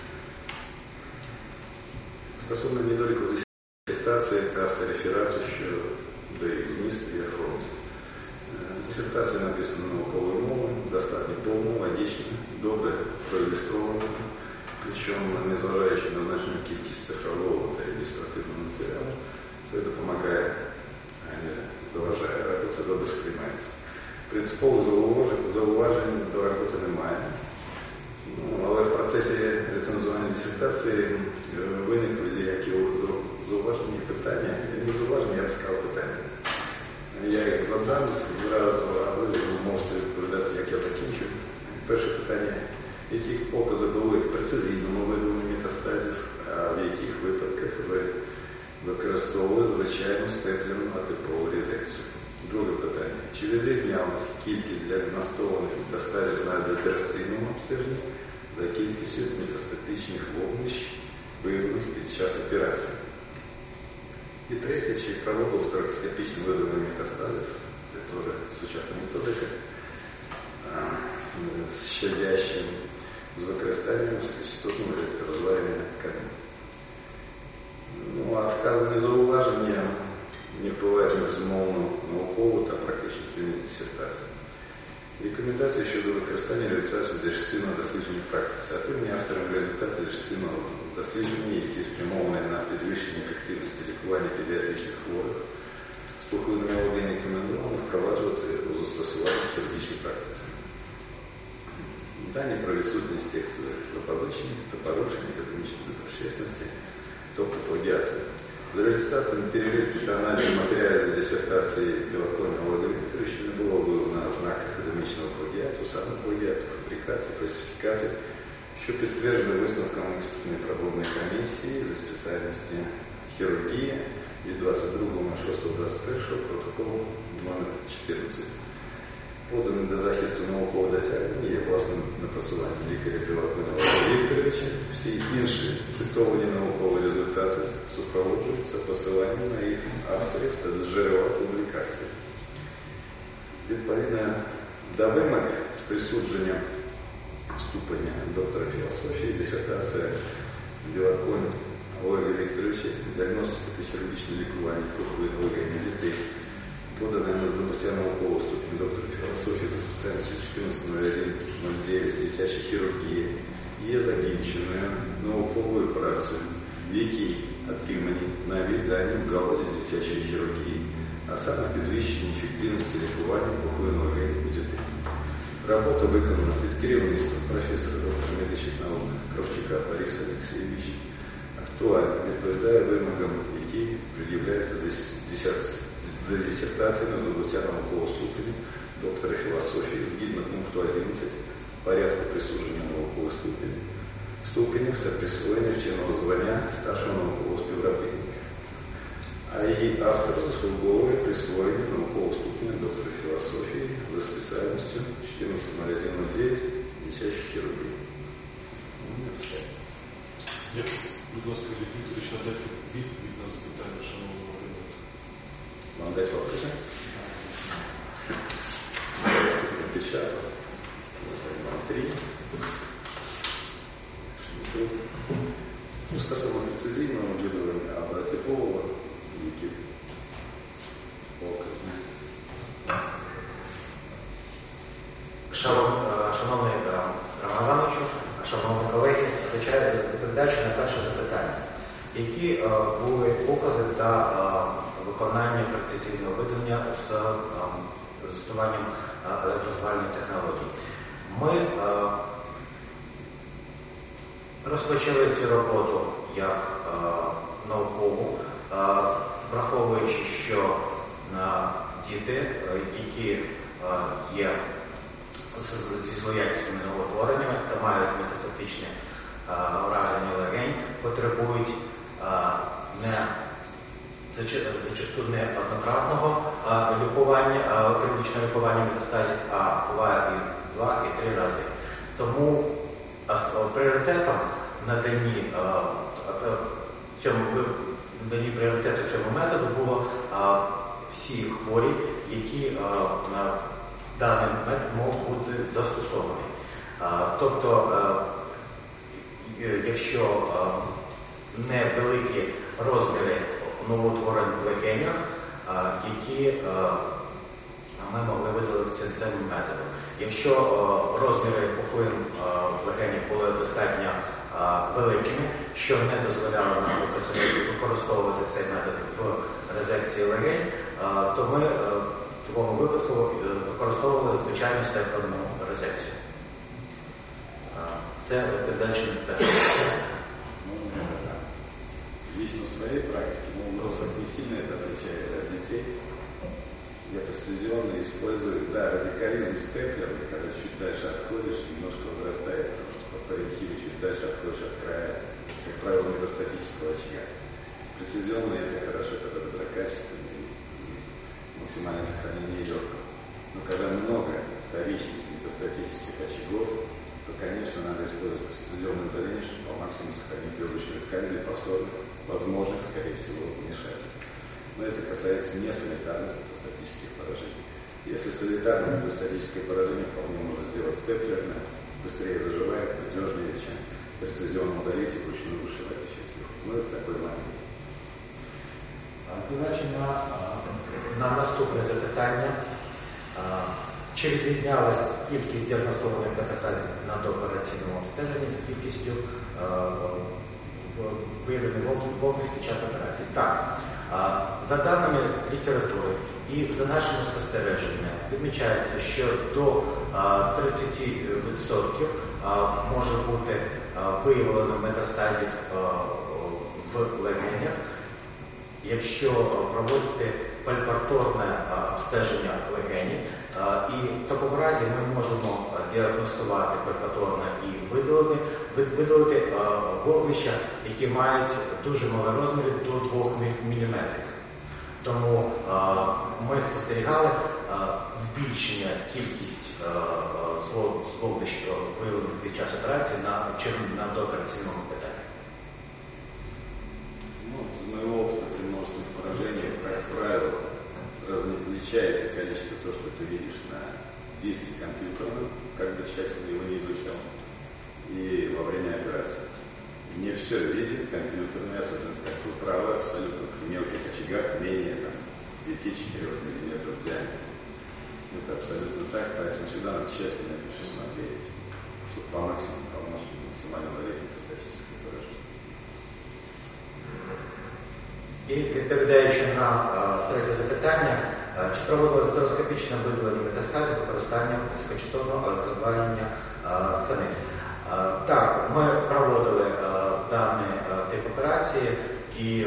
Стосовно недоліків дисертації та автореферату щодо їх змісту і форми. Дисертація написана науковою мовою, достатньо повно, логічно, добре проілюстрована, причому, незважаючи на значну кількість цифрового та ілюстративного матеріалу, це допомагає, а не заважає, робота добре сприймається. Принципових зауважень до роботи немає. Але в процесі рецензування дисертації виникли деякі зауваження і питання. Не зауваження, я б сказав питання. Я їх задам зразу, а ви можете відповідати, як я закінчу. Перше питання. Які покази були в прецизійному виявленні метастазів, а в яких випадках ви використовували звичайну степлерну атипову резекцію? Друге питання. Чи відрізнялась кількість діагностованих метастазів на дезопераційному обстеженні за кількістю метастатичних вогнищ, виявлених під час операції? І третє, чи проводив стероскопічне видалення метастазів, це теж сучасна методика, щадящим з використанням частотного електрозварювання тканин. А вказані зауваження не впливають на безумовну наукову та практичну цінність дисертації. Рекомендації щодо використання реалізації дежцинного дослідження в практиці. Активні авторам реалізації дежцинного дослідження, які спрямовані на підвищення ефективності лікування педіатричних хворих, з пухлинами легень рекомендовано впроваджувати у застосуванні в хірургічній практиці. Дані про відсутність текстових запозичень та порушення академічної доброчесності, тобто плагіату. За результатами перевірки та аналізу матеріалів дисертації Білоконня Олега Вікторовича не було виявлено ознак академічного плагіату, самоплагіату, фабрикації, фальсифікації, що підтверджено висновком експертної пробовної комісії за спеціальності хірургія від 22.06.21 протоколу номер 14. Поданий до захисту наукового досягнення є власним напрацюванням лікаря Білоконя Валерія Вікторовича. Всі інші цитовані наукові результати супроводжуються посиланням на їх авторів та джерела публікацій. Відповідно до вимог з присудження ступеня доктора філософії дисертація Білоконь Валерія Вікторовича діагностика хірургічне лікування пухлин легенів дітей, подане на здобуття наукового ступеня доктора філософії за спеціальністю 14.01.09 дитяча хірургія є закінченою науковою працею, в якій отримані нові дані в галузі дитячої хірургії, а саме підвищення ефективності лікування пухлин легенів у дітей. Робота виконана під керівництвом професора доктора медичних наук Кравчука Бориса Олексійовича, актуально відповідає вимогам, які пред'являються до дисертації на здобуття наукового ступеня доктора філософії згідно пункту 11 порядку присудження наукових ступенів та присвоєння вченого звання старшого наукового співробітника. А її автор заслуговує присвоєння наукового ступеня доктора філософії за спеціальністю 14.01.09 дитячої хірургії. Будь ласка, Вікторович, надайте відповідь на запитання шановного Ремонту. Вам дать вопросы? Отвечаю. Три. Стосовно прецизійного виділення абатипового, які показані. Шановний Роман Івановичу, шановні колеги, відповідаючи на перше запитання. Які були покази та виконання прецизійного виділення з застосуванням електрозвукової технології? Ми розпочали цю роботу як наукову, враховуючи, що діти, які є зі злоякісними новоутвореннями та мають метастатичне враження легень, потребують зачасту не однократного лікування, хірургічного лікування метастазів, а буває і 2, і 3 рази. Тому пріоритетом наданні пріоритету цьому методу було всі хворі, які на даний метод можуть бути застосовані. Тобто, якщо невеликі розміри новоутворень в легенях, які ми могли видалити цим методом. Якщо розміри пухлин в легенях були достатньо великими, що не дозволяло нам використовувати цей метод в резекції легень, то ми в такому випадку використовували звичайну степенну резекцію. Це передача перше. Лично в своей практике, но у взрослых не сильно это отличается от детей. Я прецизионно использую, радикализм степлера, когда чуть дальше отходишь, немножко возрастает, потому что по паренхиле чуть дальше отходишь от края, как правило, метастатического очага. Прецизионно это хорошо, когда доброкачественно и максимальное сохранение легкого. Но когда много вторичных метастатических очагов, то, конечно, надо использовать прецизионное удаление, чтобы по максимуму сохранить легочную ткань для повторных, возможных, скорее всего, вмешательств. Но это касается не санитарных метастатических поражений. Если санитарное метастатическое поражение вполне можно сделать степлерно, быстрее заживает, надежнее, чем прецизионно удалить и вручную вышивать эффектив. Ну, это такой момент. Відповідаючи на наступне запитання, чи відрізнялась кількість діагностованих метастазів на доопераційному обстеженні з кількістю виявлених вогнів під час операції? Так. За даними літератури і за нашими спостереженнями відмічається, що до 30% може бути виявлено метастазів в легенях, якщо проводити пальпаторне обстеження легенів і такому разі ми можемо діагностувати перфаторно і видалити вогнища, які мають дуже малі розміри до 2 мм. Тому ми спостерігали збільшення кількість вогнищ, виявлених під час операції на доопераційному питанні. Из моего опыта при множественных поражениях, как правило, различается количество того, что ты видишь на диске компьютера, как бы тщательно его не изучал, и во время операции. Не все видит компьютерный, особенно, как вы правы, абсолютно при мелких очагах менее 5-4 мм в диаметре. Это абсолютно так, поэтому всегда надо тщательно это все смотреть, чтобы по максимуму помочь максимально валить метастатическое поражение. І відповідаючи на третє запитання, чи проводилось ендоскопічне видалення метастазів використанням високочастотного електрозвалення тканин? Так, ми проводили даний тип операції і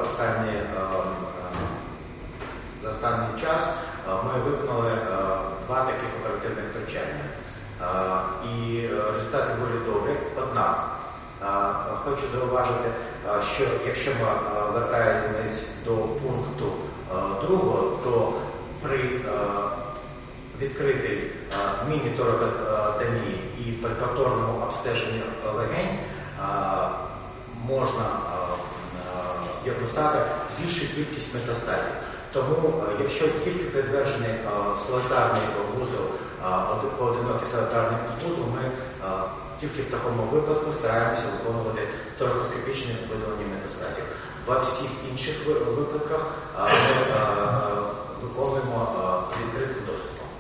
за останній час ми виконали 2 таких оперативних втручання. І результати були добрі, однак хочу зауважити, що якщо ми вертаємось до пункту 2, то при відкритій міні-торакотомії і при повторному обстеженні легень можна діагностувати більшу кількість метастазів. Тому, якщо тільки підтверджений солітарний вузол, поодинокий солітарний вузол, ми тільки в такому випадку стараємося виконувати торакоскопічне видалення метастазів. Во всіх інших випадках ми виконуємо відкритим доступом.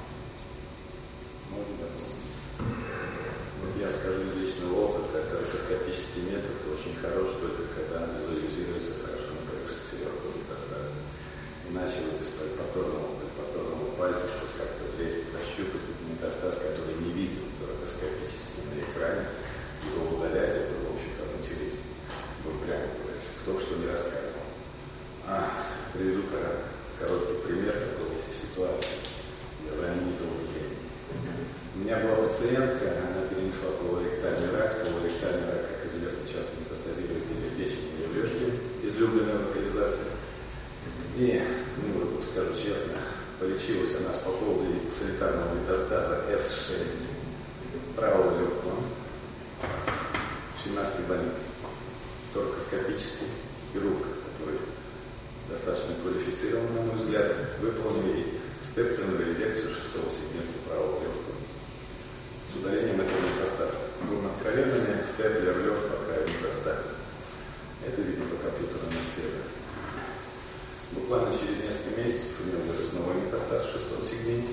Вот я скажу из личного опыта, торакоскопический метод очень хорош, только когда он визуализируется хорошо на поверхности сверху метастаза. Иначе вы без пальпаторного пальца как-то влезть, прощупать метастаз, который не виден торакоскопически на экране, его удалять, это, в общем-то, авантюризм. Вот прямо говорится, кто что не рассказывал. Приведу короткий пример такой ситуации. Я занял долгий день. У меня была пациентка, она перенесла колоректальный рак. Колоректальный рак, как известно, часто метастазирует или в печени, или в легкие, излюбленная локализация. И, скажу честно, полечилась она с поводу солитарного метастаза С6 правого легкого в 17-й больнице. Торакоскопический хирург, который достаточно квалифицирован, на мой взгляд, выполнил ей степлерную резекцию 6-го сегмента правого легкого с удалением этого метастаза. Будем откровенными, степлер лег по краю метастаза. Это видно по компьютерному сфере. Буквально через несколько месяцев у него вырос новый метастаз в 6-м сегменте.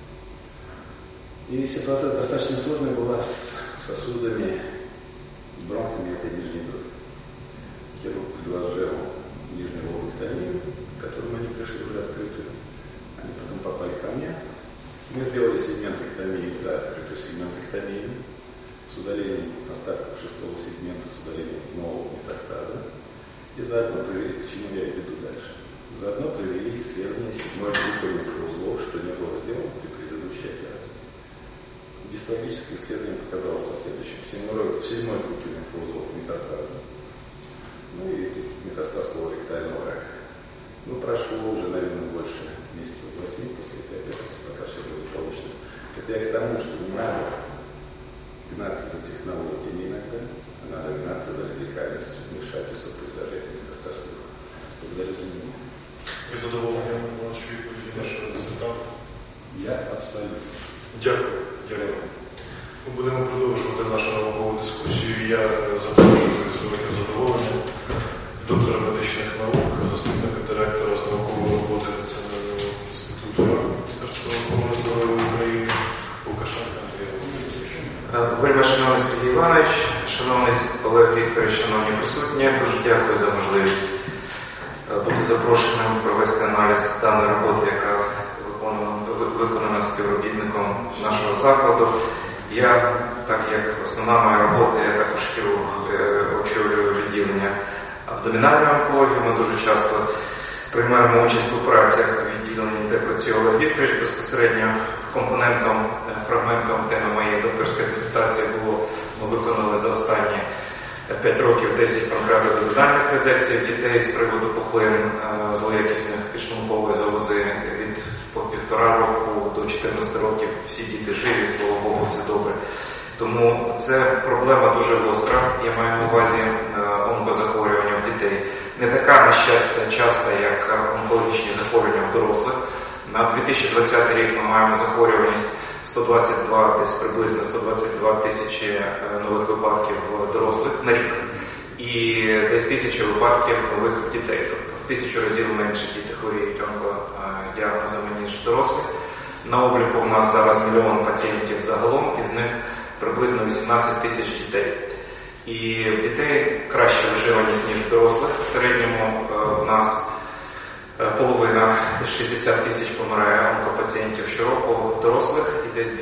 И ситуация достаточно сложная была с сосудами, бронхами этой нижней доли. Хирург предложил нижнюю лобэктомию, к которому они пришли уже открытую. Они потом попали ко мне. Мы сделали сегментэктомию, открытую сегментэктомию с удалением остатков 6-го сегмента, с удалением нового метастаза. И заодно привели, к чему я веду дальше. Заодно провели исследование 7-й группы лимфоузлов, что не было сделано при предыдущей операции. Гистологическое исследование показало последующим. 7-й группе лимфоузлов метастаза. Ну и метастаз колоректального рака. Прошло уже, наверное, больше месяцев 8 после этой операции, пока все было получено. Это я к тому, что не надо гнаться за технологиями иногда, а надо гнаться за радикальностью, вмешательства при удалении метастазов. Благодарю за внимание. Ви задоволені вашою відповіді нашого дисертанта? Я абсолютно. Дякую. Ми будемо продовжувати нашу наукову дискусію. Я запрошую сьогодні задоволення доктора медичних наук, заступника директора з наукової роботи Національного інституту Міністерства охорони здоров'я України Лукашенка Андрія Володимировича. Вельми шановний Сергій Іванович, шановний Олег Вікторович, шановні присутні, дуже дякую за можливість бути запрошеним провести аналіз даної роботи, яка виконана співробітником нашого закладу. Я, так як основна моя робота, я також хірург, очолюю відділення абдомінальної онкології. Ми дуже часто приймаємо участь у працях у відділенні, де працює Олег Вікторович безпосередньо компонентом презентації було, ми виконали за останні 5 років 10 панкреатоденальних резекцій дітей з приводу пухлин, злоякісних підшлункової залози від по 1,5 року до 14 років. Всі діти живі, слава Богу, все добре. Тому це проблема дуже гостра, я маю на увазі онкозахворювання в дітей. Не така, на щастя, часта, як онкологічні захворювання в дорослих. На 2020 рік ми маємо захворюваність 122, десь приблизно 122 тисячі нових випадків дорослих на рік. І десь 1000 випадків нових в дітей. Тобто в 1000 разів менше діти хворіють онкодіагнозами, ніж дорослі. На обліку в нас зараз 1 мільйон пацієнтів загалом, із них приблизно 18 тисяч дітей. І в дітей краща виживаність, ніж в дорослих. В середньому в нас половина, 60 тисяч помирає онкопацієнтів щороку, в дорослих і десь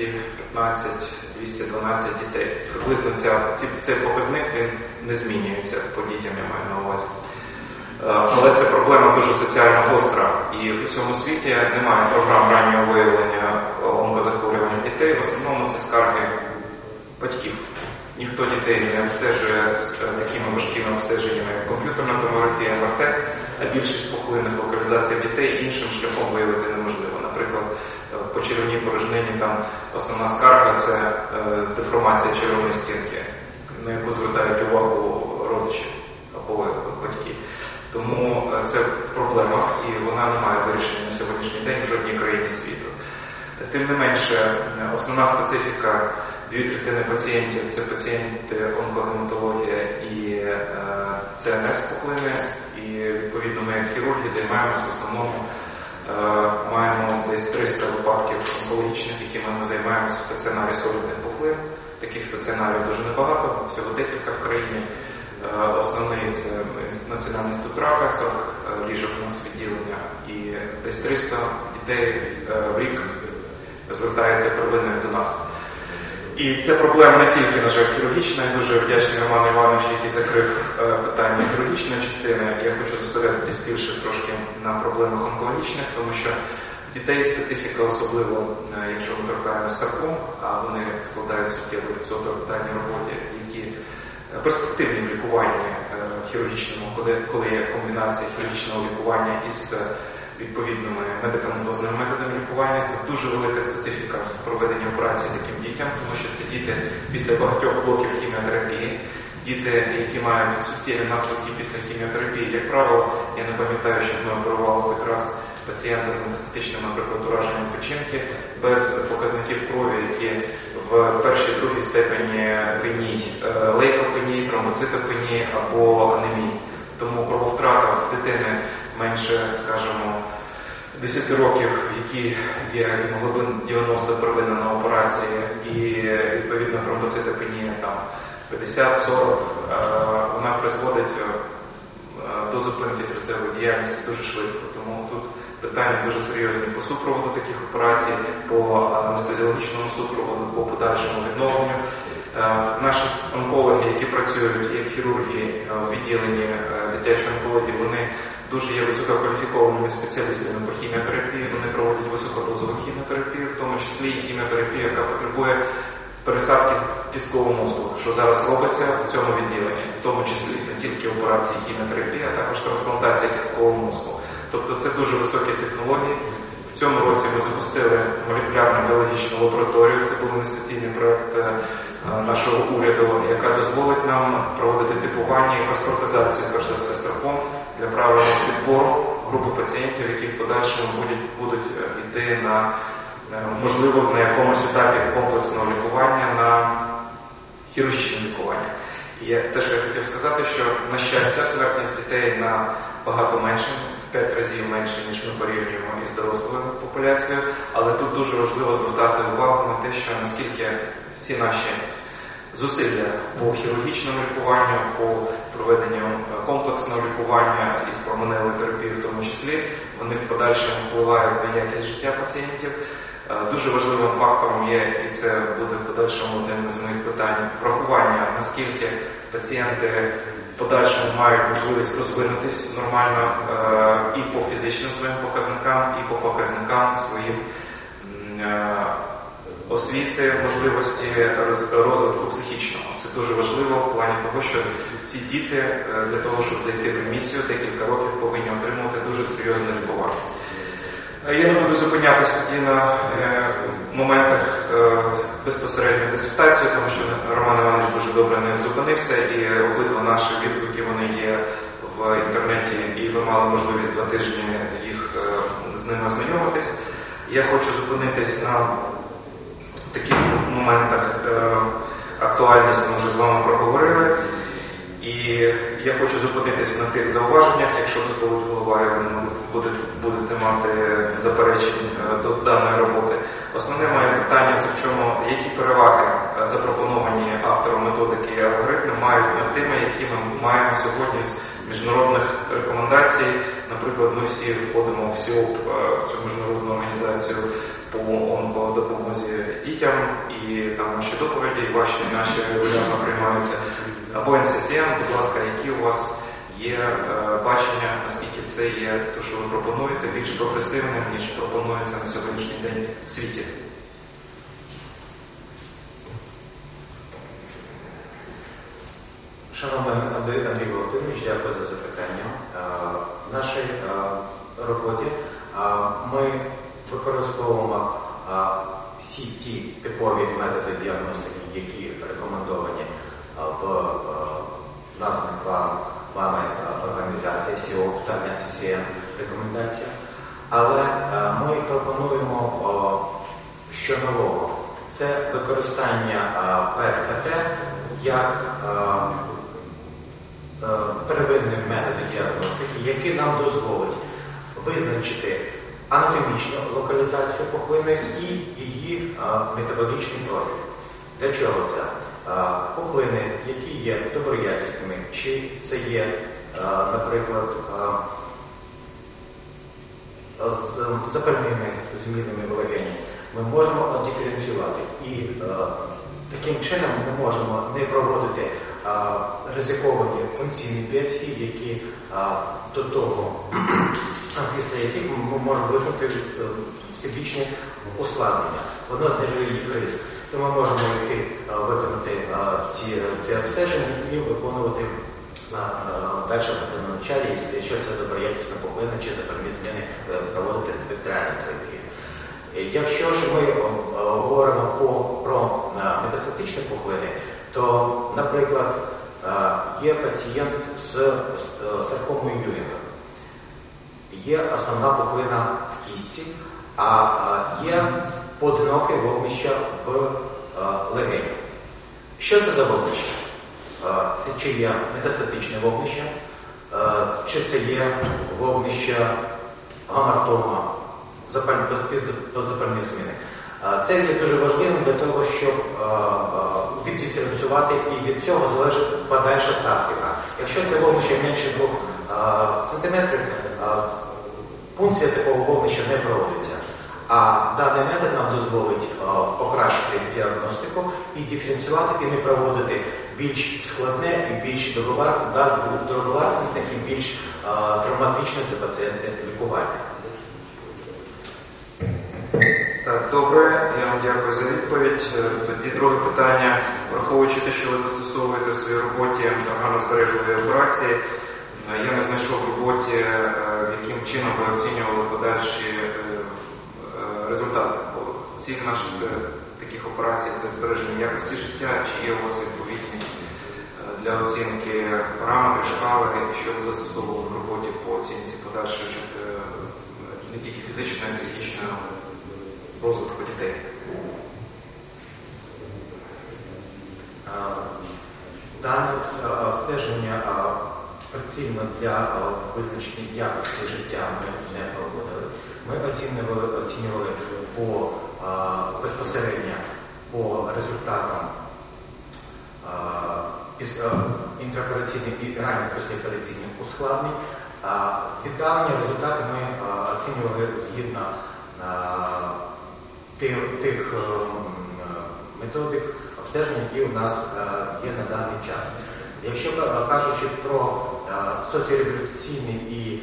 215-212 дітей. Приблизно цей показник він не змінюється по дітям, я маю на увазі. Але це проблема дуже соціально гостра. І в усьому світі немає програм раннього виявлення онкозахворювань дітей. В основному це скарги батьків. Ніхто дітей не обстежує з такими важкими обстеженнями, як комп'ютерна томографія, МРТ, а більшість пухлинних локалізацій дітей іншим шляхом виявити неможливо. Наприклад, по черевній порожнині там основна скарга – це деформація черевної стінки, на яку звертають увагу родичі або батьки. Тому це проблема, і вона не має вирішення на сьогоднішній день в жодній країні світу. Тим не менше, основна специфіка 2/3 пацієнтів – це пацієнти онкогематологія і ЦНС пухлини. І відповідно ми як хірурги займаємося в основному, маємо десь 300 випадків онкологічних, якими ми займаємося в стаціонарі солідних пухлин. Таких стаціонарів дуже небагато, всього декілька в країні. Основний це Національний інститут рака, 40 ліжок у нас відділення, і десь 300 дітей в рік звертається первинною до нас. І це проблема не тільки, на жаль, хірургічна. Я дуже вдячний Роману Івановичу, який закрив питання хірургічної частини. Я хочу зосередитись більше трошки на проблемах онкологічних, тому що в дітей специфіка, особливо, якщо ми торкаємо сарком, а вони складають суттєвий відсоток в даній роботі, які перспективні в лікуванні хірургічному, коли є комбінація хірургічного лікування із відповідними медикаментозними методами лікування. Це дуже велика специфіка в проведенні операцій таким дітям, тому що це діти після багатьох блоків хіміотерапії, діти, які мають суттєві наслідки після хіміотерапії. Як правило, я не пам'ятаю, що ми оперували хоч раз пацієнта з метастатичним, наприклад, ураженням печінки без показників крові, які в першій, другій степені пеній, лейкопенії, тромбоцитопенії або анемії. Тому крововтрата в дитини менше, скажімо, 10 років, в якій є гемоглобин 90 первинна на операції і відповідно тромбоцитопенія там 50-40, вона призводить до зупинки серцевої діяльності дуже швидко. Тому тут питання дуже серйозні по супроводу таких операцій, по анестезіологічному супроводу, по подальшому відновленню. Наші онкологи, які працюють як хірурги в відділенні дитячої онкології, вони дуже є висококваліфікованими спеціалістами по хіміотерапії, вони проводять високодозову хіміотерапію, в тому числі і хіміотерапію, яка потребує пересадки кісткового мозку, що зараз робиться в цьому відділенні, в тому числі не тільки операції хіміотерапії, а також трансплантація кісткового мозку. Тобто це дуже високі технології. В цьому році ми запустили молекулярну біологічну лабораторію, це був інвестиційний проєкт нашого уряду, яка дозволить нам проводити типування і паспортизацію, перш за все, сарком для правильного підбору групи пацієнтів, які в подальшому будуть йти на, можливо, на якомусь етапі комплексного лікування, на хірургічне лікування. І те, що я хотів сказати, що, на щастя, смертність дітей набагато менше, в 5 разів менше, ніж ми порівнюємо із дорослою популяцією, але тут дуже важливо звертати увагу на те, що наскільки всі наші зусилля по хірургічному лікуванню, по проведенню комплексного лікування із променевої терапії в тому числі, вони в подальшому впливають на якість життя пацієнтів. Дуже важливим фактором є, і це буде в подальшому одним з моїх питань, врахування, наскільки пацієнти в подальшому мають можливість розвинутись нормально і по фізичним своїм показникам, і по показникам своїм освіти, можливості розвитку психічного. Це дуже важливо в плані того, що ці діти для того, щоб зайти в ремісію, декілька років повинні отримувати дуже серйозне лікування. Я не буду зупинятися тоді на моментах безпосередньо дисертації, тому що Роман Іванович дуже добре не зупинився, і обидва наші відгуки вони є в інтернеті, і ви мали можливість 2 тижні їх з ними ознайомитись. Я хочу зупинитись на таких моментах актуальність, ми вже з вами проговорили. І я хочу зупинитися на тих зауваженнях, якщо дозволить голова, і ви будете мати заперечень до даної роботи. Основне моє питання – це в чому, які переваги запропоновані автором методики і алгоритми мають над тими, які ми маємо сьогодні з міжнародних рекомендацій. Наприклад, ми всі входимо в СІОП, в цю міжнародну організацію по допомозі дітям, і там наші доповіді, і ваші, і наші регулярно приймаються. Або НССМ, будь ласка, які у вас є бачення, наскільки це є те, що ви пропонуєте, більш прогресивним, ніж пропонується на сьогоднішній день в світі? Шановний Андрій Володимирович, дякую за запитання. В нашій роботі ми використовуємо всі ті типові методи діагностики, які рекомендовані в названих вами організації СІОП та НССМ рекомендації. Але ми пропонуємо що нового. Це використання ПЕТ-КТ як первинних методів діагностики, які нам дозволять визначити анатомічну локалізацію пухлини і її метаболічний профіль. Для чого це? Пухлини, які є доброякісними, чи це є, наприклад, з запальними змінами в легені, ми можемо диференціювати. І таким чином ми можемо не проводити ризиковані функційні біопсії, які до того, після яких ми можемо виконати всебічні ускладнення. Воно знижує їх ризик. То ми можемо виконати ці обстеження і виконувати далі в навчанні, якщо це доброякісна пухлина чи запальні зміни, проводити бактеріальну терапію. Якщо ж ми говоримо про метастатичні пухлини, то, наприклад, є пацієнт з саркомою Юінга. Є основна пухлина в кісті, а є поодиноке вогнище в легені. Що це за вогнище? Це чи є метастатичне вогнище, чи це є вогнище гамартома, запальні зміни. Це є дуже важливим для того, щоб віддиференціювати, і від цього залежить подальша тактика. Якщо це вогнище менше 2 см, пункція такого вогнища не проводиться. А даний метод нам дозволить покращити діагностику і диференціювати, і не проводити більш складне і більш дороговартісне і більш травматичне для пацієнта лікування. Так, добре, я вам дякую за відповідь. Тоді друге питання. Враховуючи те, що ви застосовуєте в своїй роботі органозбережливі операції, я не знайшов в роботі, яким чином ви оцінювали подальші результати. Бо ціль наша це таких операцій – це збереження якості життя, чи є у вас відповідні для оцінки параметри, шкали, що ви застосовували в роботі по оцінці подальшої не тільки фізичної, а й психічної розвитку дітей. Дане обстеження прицільно для визначення якості життя ми не проводили. Ми оцінювали безпосередньо по результатам інтраопераційних і ранніх післяопераційних ускладнень. Віддалені результати ми оцінювали згідно тих методик обстеження, які у нас є на даний час. Якщо кажучи про соціореабілітаційні і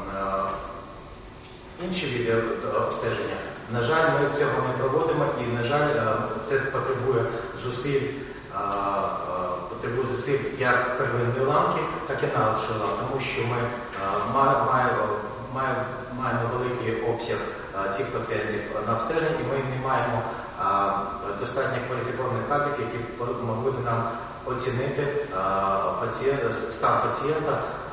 інші види обстеження, на жаль, ми цього не проводимо, і, на жаль, жаль, це потребує зусиль як первинної ланки, так і надлишої ланки, тому що ми маємо великий обсяг цих пацієнтів на обстеження, і ми не маємо достатньо кваліфікованих кадрів, які могли б нам оцінити стан пацієнта,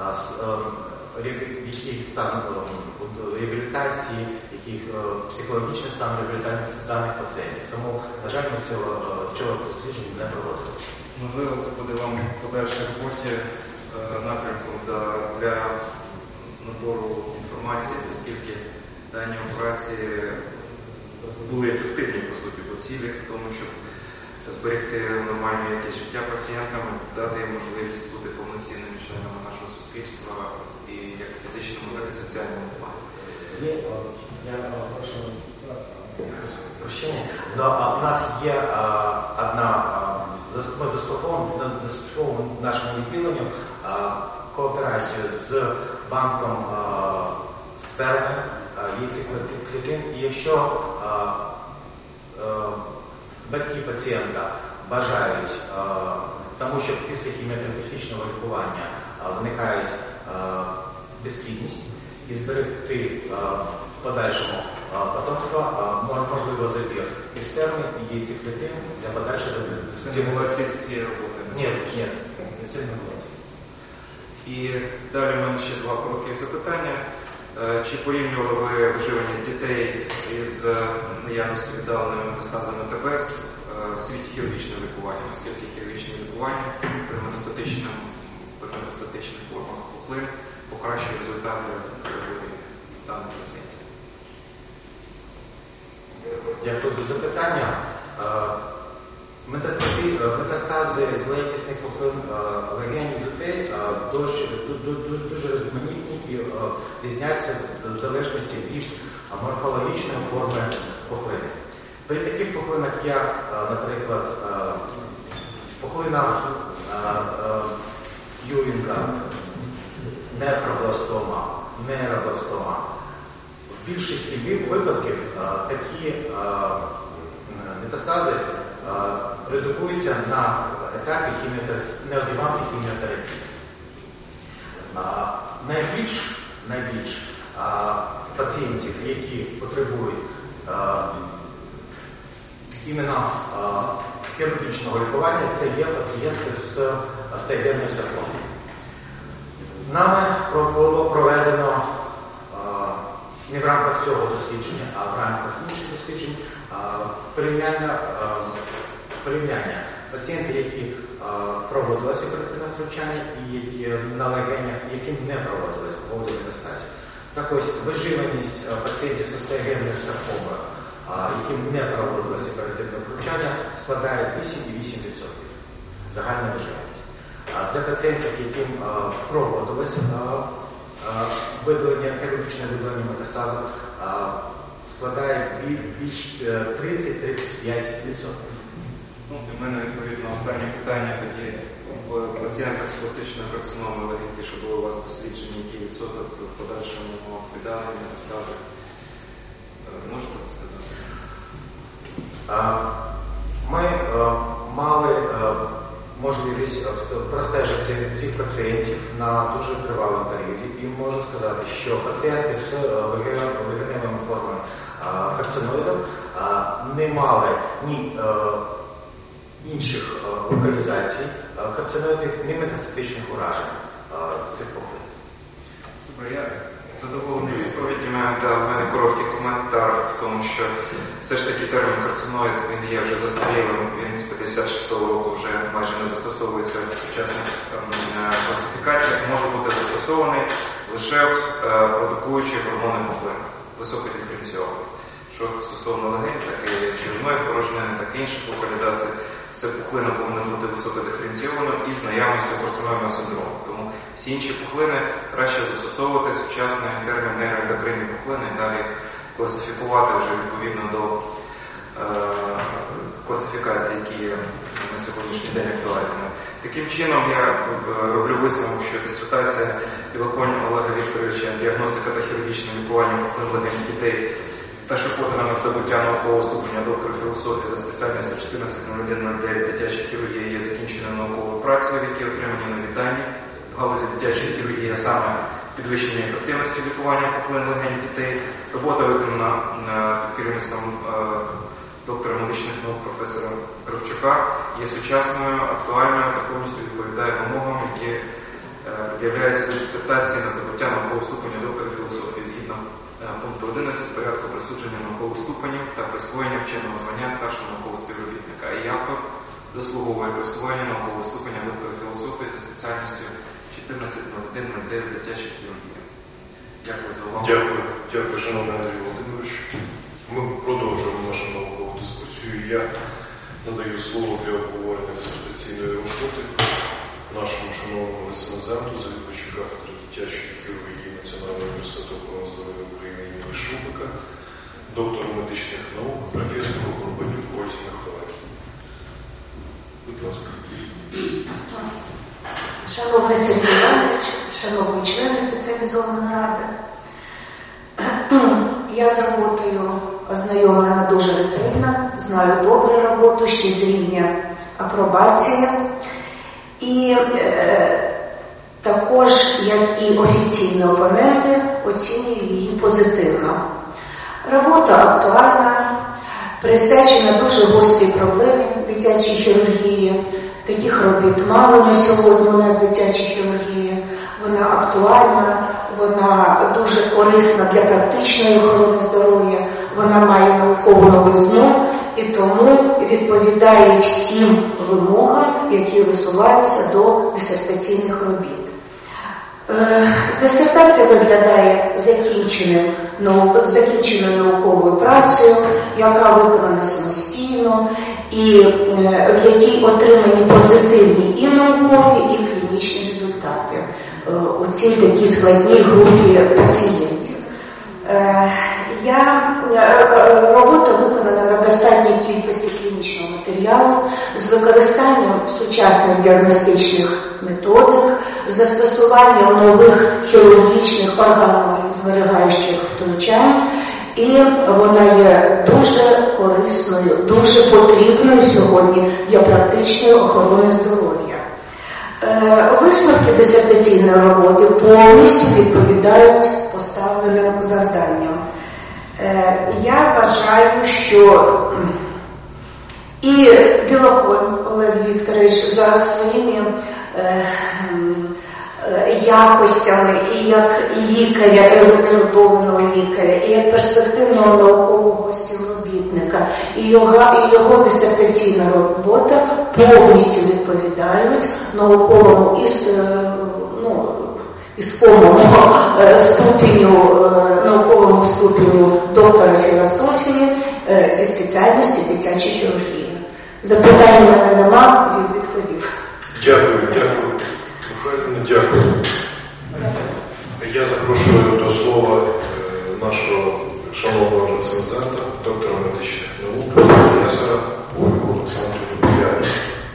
який стан реабілітації, який психологічний стан реабілітації даних пацієнтів. Тому, на жаль, ми цього дослідження не проводили. Можливо, це буде вам в подальшій роботі напрямком для набору інформації, оскільки дані операції були ефективні, по суті, по цілі в тому, щоб зберегти нормальну якість життя пацієнтам, дати їм можливість бути повноцінними членами нашого суспільства і як в фізичному, так і соціальному плані. Я прошу прощення. У нас є ми застосовуємо нашому відділенню кооперацію з банком сперми, яйцеклітин. І якщо батьки пацієнта бажають, тому що після хіміотерапевтичного лікування виникає безплідність, і зберегти подальшому потомства можливо забір і сперми, і яйцеклітин для подальшого. Це не була ціль цієї роботи? Ні, це не було. І далі в мене ще два короткі запитання. Чи порівнювали ви виживаність дітей із наявністю віддаленими метастазами ТБС в світі хірургічного лікування, оскільки хірургічне лікування при метастатичних формах пухлин покращує результати даних пацієнтів? Дякую за запитання. Метастази злоякісних пухлин легенів дітей дуже різноманітні і різняться в залежності від морфологічної форми пухлини. При таких пухлинах, як, наприклад, пухлина Юінга, нефробластома, нейробластома, в більшості випадків такі метастази редукуються на етапі неодноманної хіміотерапії. Найбільш пацієнтів, які потребують іменно хірургічного лікування, це є пацієнти з остеогенною саркомою. Нами було проведено не в рамках цього дослідження, а в рамках інших досліджень порівняння пацієнтів, які проводилися оперативне втручання і які на легенях, яким не проводилися по поводу метастазів. Так ось виживаність пацієнтів з остеогенною саркомою, яким не проводилося оперативне втручання, складає 8,8%. Загальна виживаність. Для пацієнтів, яким проводилося хірургічне видалення метастазу, складає більш 30-35%. Ну, у мене відповідно останнє питання тоді в пацієнтах з класичною карциномою легенки, що було у вас досліджені, який відсоток в подальшому видалення метастазу. Можете розказати? Ми мали можливість простежити цих пацієнтів на дуже тривалому періоді. І можу сказати, що пацієнти з вегетативними формами карциноїдів не мали ні інших локалізацій карциноїдів, ні метастатичних уражень цих пухлин. Добре, я задоволений відповідями. В мене короткий коментар в тому, що все ж таки термін карциноїд, він є вже застарілим, він з 56-го року вже майже не застосовується в сучасних класифікаціях, може бути застосований лише в продукуючих гормони пухлин, високодиференційованих. Що стосовно легень, так і черевної порожнини, так і інших локалізацій, це пухлина повинна бути високодиференційованою і з наявністю карциномного синдрому. Тому всі інші пухлини краще застосовувати сучасний термін нейроендокринні пухлини і далі класифікувати вже відповідно до класифікацій, які є на сьогоднішній день актуальними. Таким чином я роблю висновок, що дисертація Білоконь Олега Вікторовича «Діагностика та хірургічне лікування пухлин легень дітей» та Шепотина на здобуття наукового ступеня доктора філософії філософії за спеціальністю 14.01.09 дитяча хірургія є закінченою науковою працею, в якій отримані нові дані в галузі дитячої хірургії, а саме підвищення ефективності лікування пухлин легень дітей. Робота виконана під керівництвом доктора медичних наук професора Кравчука, є сучасною, актуальною та повністю відповідає вимогам, які пред'являються до дисертації на здобуття наукового ступеня доктора філософії згідно пункту 11 порядку присудження наукових ступенів та присвоєння вченого звання старшого наукового співробітника. І автор заслуговує присвоєння наукового ступеня доктора філософії за спеціальністю 14.01.09 дитяча хірургія. Дякую за увагу. Дякую, шановний Андрій Володимирович. Ми продовжуємо нашу наукову дискусію. Я надаю слово для обговорення дисертаційної роботи нашому шановному рецензенту, завідувачу кафедри дитячої хірургії Національного університету охорони здоров'я України імені Шубика, доктору медичних наук, професору Горбанюк Ользі Михайлівні. Будь ласка. Шановний Сергій Іванович, шановні члени спеціалізованої ради, я з роботою ознайомлена дуже ретельно, знаю добре роботу, ще з рівня апробації. І також, як і офіційні опоненти, оцінюю її позитивно. Робота актуальна, присвячена дуже гострій проблемі дитячої хірургії. Таких робіт мало на сьогодні у нас в дитячій хірургії. Вона актуальна, вона дуже корисна для практичної охорони здоров'я, вона має наукову новизну і тому відповідає всім вимогам, які висуваються до дисертаційних робіт. Дисертація виглядає закінченою науковою працею, яка виконана самостійно і в якій отримані позитивні і наукові, і клінічні результати у цій такій складній групі пацієнтів. Робота виконана на достатній кількості клінічного матеріалу з використанням сучасних діагностичних методик, з застосуванням нових хірургічних органозберігаючих втручань, і вона є дуже корисною, дуже потрібною сьогодні для практичної охорони здоров'я. Висновки дисертаційної роботи повністю відповідають поставленим завданням. Я вважаю, що і Білоконь Олег Вікторович за своїми якостями, і як лікаря, ерудованого лікаря, і як перспективного наукового співробітника, і його дисертаційна робота повністю відповідають науковому науковому ступеню доктора філософії зі спеціальності дитячої хірургії. Запитання мене нема, він відповів. Дякую. Михайлівна, дякую. Я запрошую до слова нашого шановного рецензента, доктора медичних наук, професора Ольгу Олександрівну Біляєву.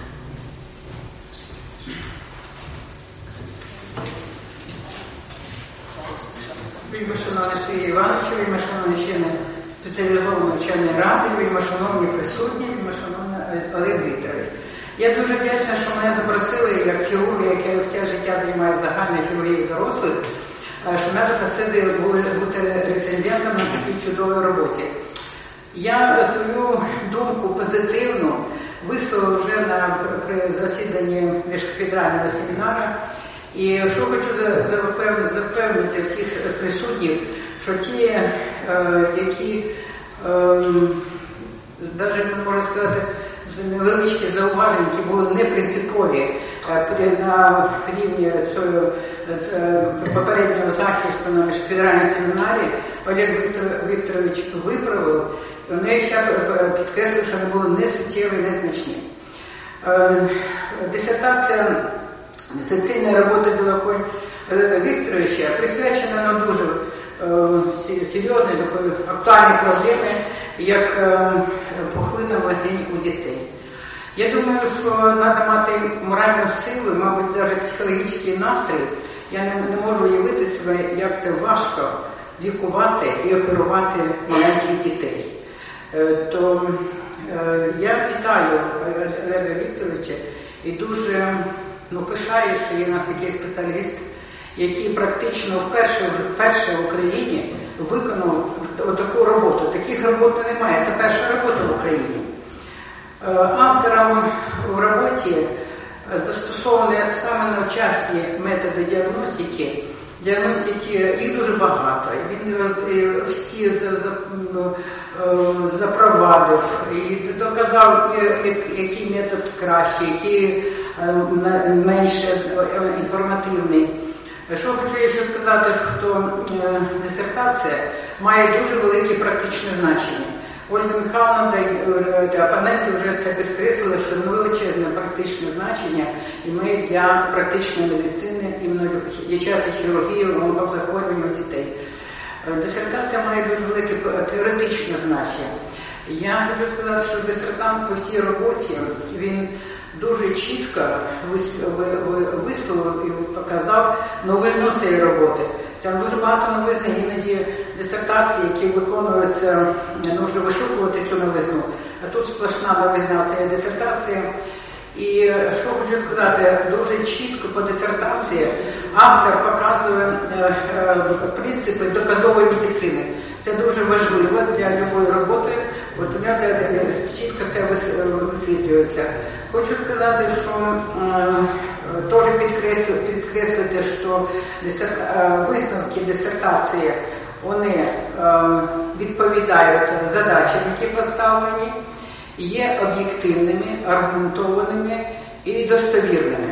Вельми шановний Сергій Іванович, вельми шановні члени спеціалізованої навчальної ради, вельми шановні присутні, вельми шановний Олег Вікторович. Я дуже вдячна, що мене запросили як хірурга, яке все життя займає загальною хірургією дорослих, що мене запросили бути рецензентом на такій чудовій роботі. Я свою думку позитивну висловила вже при засіданні міжкафедрального семінару. І що хочу запевнити всіх присутніх, що ті, які, навіть можна сказати, невеличкі зауваження, які були непринципові на рівні попереднього захисту на міжфедеральному семінарі, Олег Вікторович виправив, і вони ще підкреслив, що вони були несуттєві, незначні. Дисертаційна робота Білоконь Вікторовича присвячена на дуже серйозні, актуальні проблеми, як пухлина легень у дітей. Я думаю, що треба мати моральну силу, мабуть, навіть психологічний настрій. Я не можу уявити себе, як це важко лікувати і оперувати маленьких дітей. То Я вітаю Олега Вікторовича і дуже пишаю, що є у нас такий спеціаліст, який практично вперше в Україні виконав таку роботу. Таких робот немає, це перша робота в Україні. Автором в роботі застосовані саме навчасні методи діагностики. Їх дуже багато. Він всі запровадив і доказав, який метод кращий, який менше інформативний. Що хочу я ще сказати, що дисертація має дуже велике практичне значення. Ольга Михайловна та опоненти вже це підкреслили, що величезне практичне значення має для практичної медицини, іменно дитячої хірургії, онкозахворювань дітей. Дисертація має дуже велике теоретичне значення. Я хочу сказати, що дисертант по всій роботі, він дуже чітко висловив і показав новизну цієї роботи. Це дуже багато новизни, іноді дисертації, які виконуються, нужно вишукувати цю новизну. А тут сплошна новизна цієї дисертації. І що хочу сказати, дуже чітко по дисертації автор показує принципи доказової медицини. Це дуже важливо для будь-якої роботи. От у мене чітко це висвітлюється. Хочу сказати, що теж підкреслити, що висновки дисертації, вони відповідають задачам, які поставлені, є об'єктивними, аргументованими і достовірними.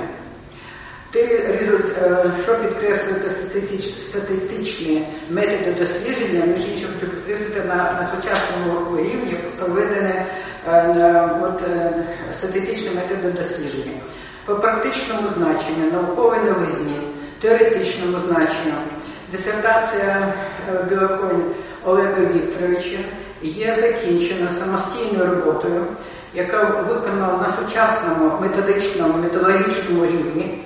Що підкреслюєте статистичні методи дослідження, між іншим, хочу підкреслити на сучасному рівні проведені статистичні методи дослідження. По практичному значенню, науковій новизні, теоретичному значенню, дисертація Білоконь Олега Вікторовича є закінчена самостійною роботою, яка виконана на сучасному методичному, методологічному рівні,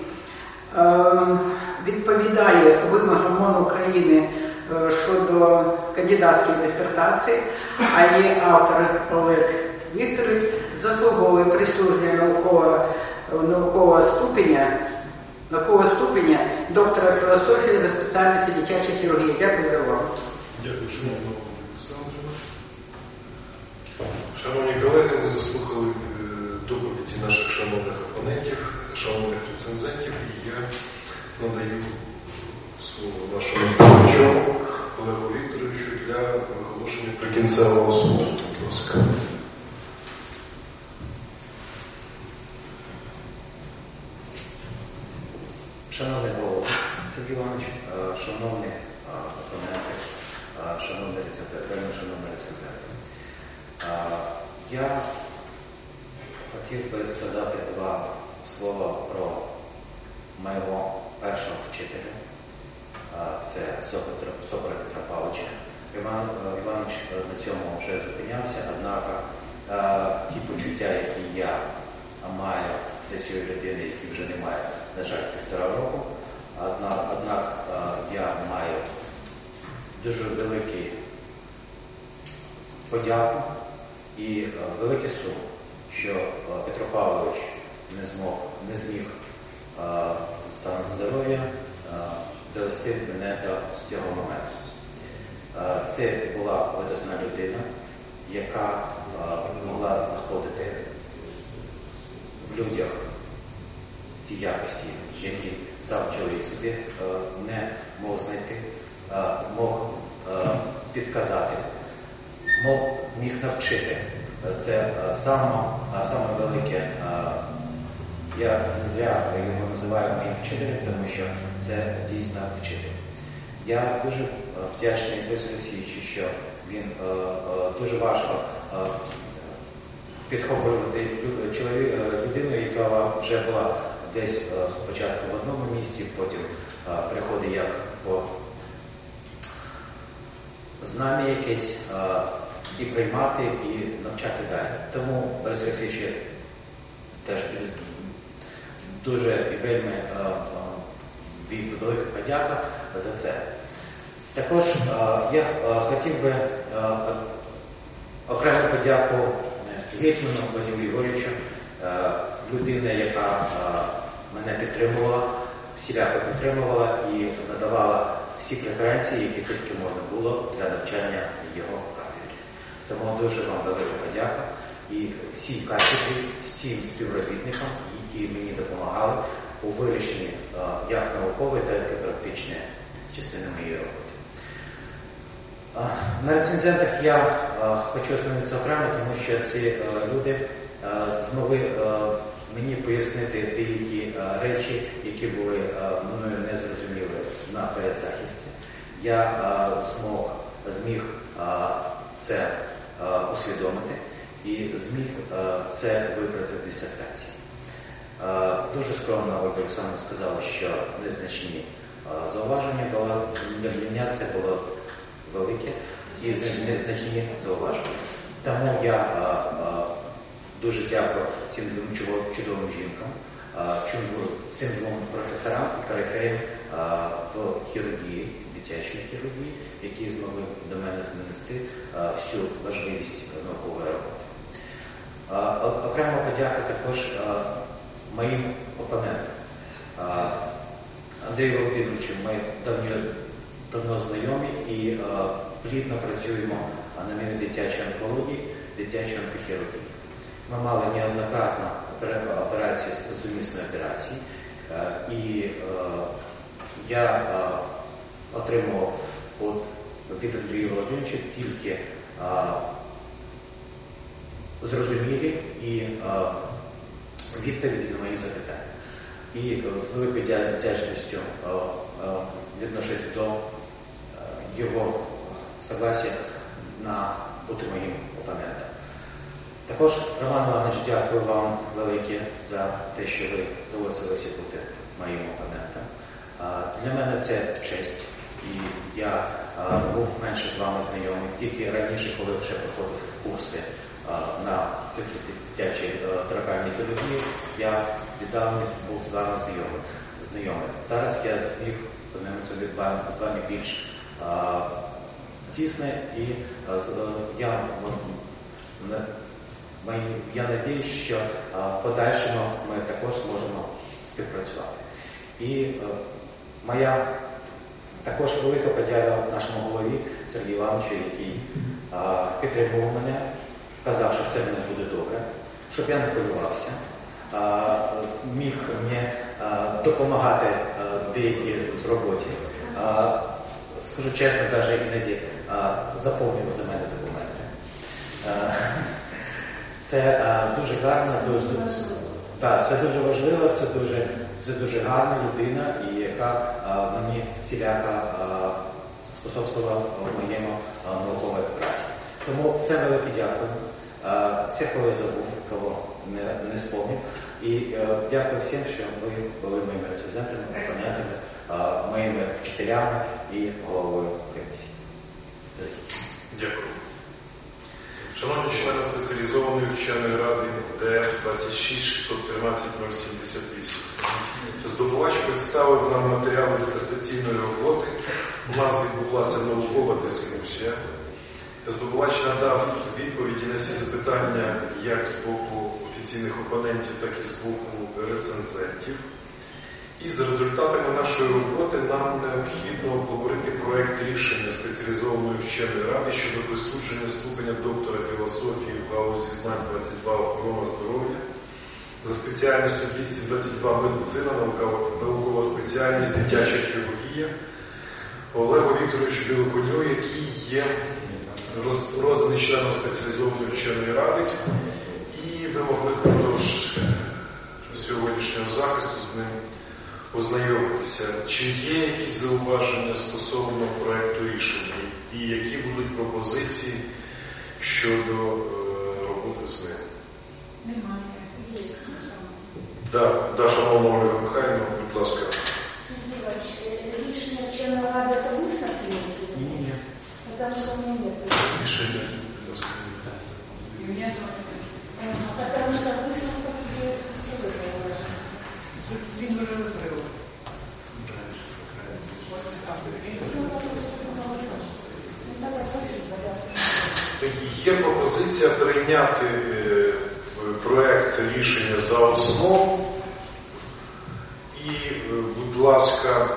відповідає вимогам МОН України щодо кандидатської дисертації, а її автор Олег Вікторович заслуговує присудження наукового ступеня доктора філософії за спеціальністю дитячої хірургії. Дякую за увагу. Дякую, шановна Олександрівна. Шановні колеги, ми заслухали доповіді наших шановних опонентів, шановних рецензентів, і я надаю слово нашому доповідачу Олегу Вікторовичу для виголошення прикінцевого слова. Будь ласка. Шановний голово Сергій Іванович, шановні опоненти, шановні рецензенти, я хотів би сказати два слова про моєго першого вчителя. Це Соболя Петра Павловича. Іван Іванович на цьому вже зупинявся, однак ті почуття, які я маю до цієї людини, які вже немає, на жаль, 1,5 року, однак я маю дуже великий подяку і великий сум, що Петро Павлович не зміг станом здоров'я довести мене до цього моменту. Це була видатна людина, яка могла знаходити в людях ті якості, які сам чоловік собі не мог знайти, мог підказати, міг навчити. Це саме велике, я не зря його називаю моїм вчителем, тому що це дійсно вчитель. Я дуже вдячний Борису Олексійовичу, що він дуже важко підхоплювати людину, яка вже була десь спочатку в одному місці, потім приходить як по знам'я якесь, і приймати, і навчати далі. Тому Борис Олексійович теж дуже і вельми велика подяка за це. Також я хотів би окрему подяку гетьманом Вадимом Єгоровичем, людина, яка мене підтримувала, всіляко підтримувала і надавала всі преференції, які тільки можна було для навчання його кафедрі. Тому дуже вам велика подяка і всій кафедрі, всім співробітникам, які мені допомагали у вирішенні як наукової, так і практичної частини моєї роботи. На рецензентах я хочу остановитися окремо, тому що ці люди змогли мені пояснити деякі речі, які були мною незрозуміли на передзахисті. Я зміг це усвідомити і зміг це вибрати в дисертації. Дуже скромно Ольга Олександровна сказала, що незначні зауваження були, для мене це було велике і незначні зауваження. Тому я дуже дякую цим двом чудовим жінкам, цим двом професорам і корифеям в хірургії, дитячій хірургії, які змогли до мене донести всю важливість наукової роботи. Окремо подяка також моїм опонентам. Андрію Володимировичу, ми давно знайомі і плідно працюємо на мірі дитячої онкології, дитячої онкохірургії. Ми мали неоднократно операції, сумісної операції, і я отримував від Андрія Володимировича тільки зрозумілі і відповіді на мої запитання. І з великою вдячністю відношусь до його согласия бути моїм опонентом. Також, Роман Іванович, дякую вам велике за те, що ви зголосилися бути моїм опонентом. Для мене це честь, і я був менше з вами знайомий. Тільки раніше, коли вже проходив курси на циклі дитячої торакальної хірургії, я віддавна був з вами знайомий. Зараз я зміг познайомитися з вами більш тісно, і я надіюсь, що в подальшому ми також зможемо співпрацювати. І моя також велика подяка нашому голові Сергію Івановичу, який підтримував мене, казав, що все в мене буде добре, щоб я не хвилювався, міг мені допомагати деякі в роботі. Скажу чесно, навіть іноді заповнював за мене документи. Це дуже гарно, це дуже важливо, це дуже гарна людина, і яка мені всіляко способствувала в моєму науковій праці. Тому все велике дякую. Всіх, кого я забув, кого не спомнив. І дякую всім, що ви були моїми рецензентами, опонентами, моїми вчителями і головою комісії. Дякую. Шановні члени спеціалізованої вченої ради ДФ 26-613-078. Здобувач представив нам матеріали дисертаційної роботи. У нас відбулася наукова дискусія. Здобувач надав відповіді на всі запитання як з боку офіційних опонентів, так і з боку рецензентів. І за результатами нашої роботи нам необхідно обговорити проект рішення спеціалізованої вченої ради щодо присудження ступеня доктора філософії в галузі знань 22 охорона здоров'я за спеціальністю 222 медицина, наукова спеціальність дитяча хірургія Олегу Вікторовичу Білоконю, який є розданий членом спеціалізованої вченої ради, і ви могли впродовж сьогоднішнього захисту з ним ознайомитися. Чи є якісь зауваження стосовно проекту рішення і які будуть пропозиції щодо роботи з ним? Немає. Да, шановна Ольга Михайлівна, будь ласка. Сергей Иванович, рішення вченої ради – это выставки имеете в виду? Ні. Потому что у меня нет. Рішення, будь ласка. І у мене Потому что выставка делается целый. він вже розкрив. Спасибо, да. Є пропозиція прийняти рішення за основу. І, будь ласка,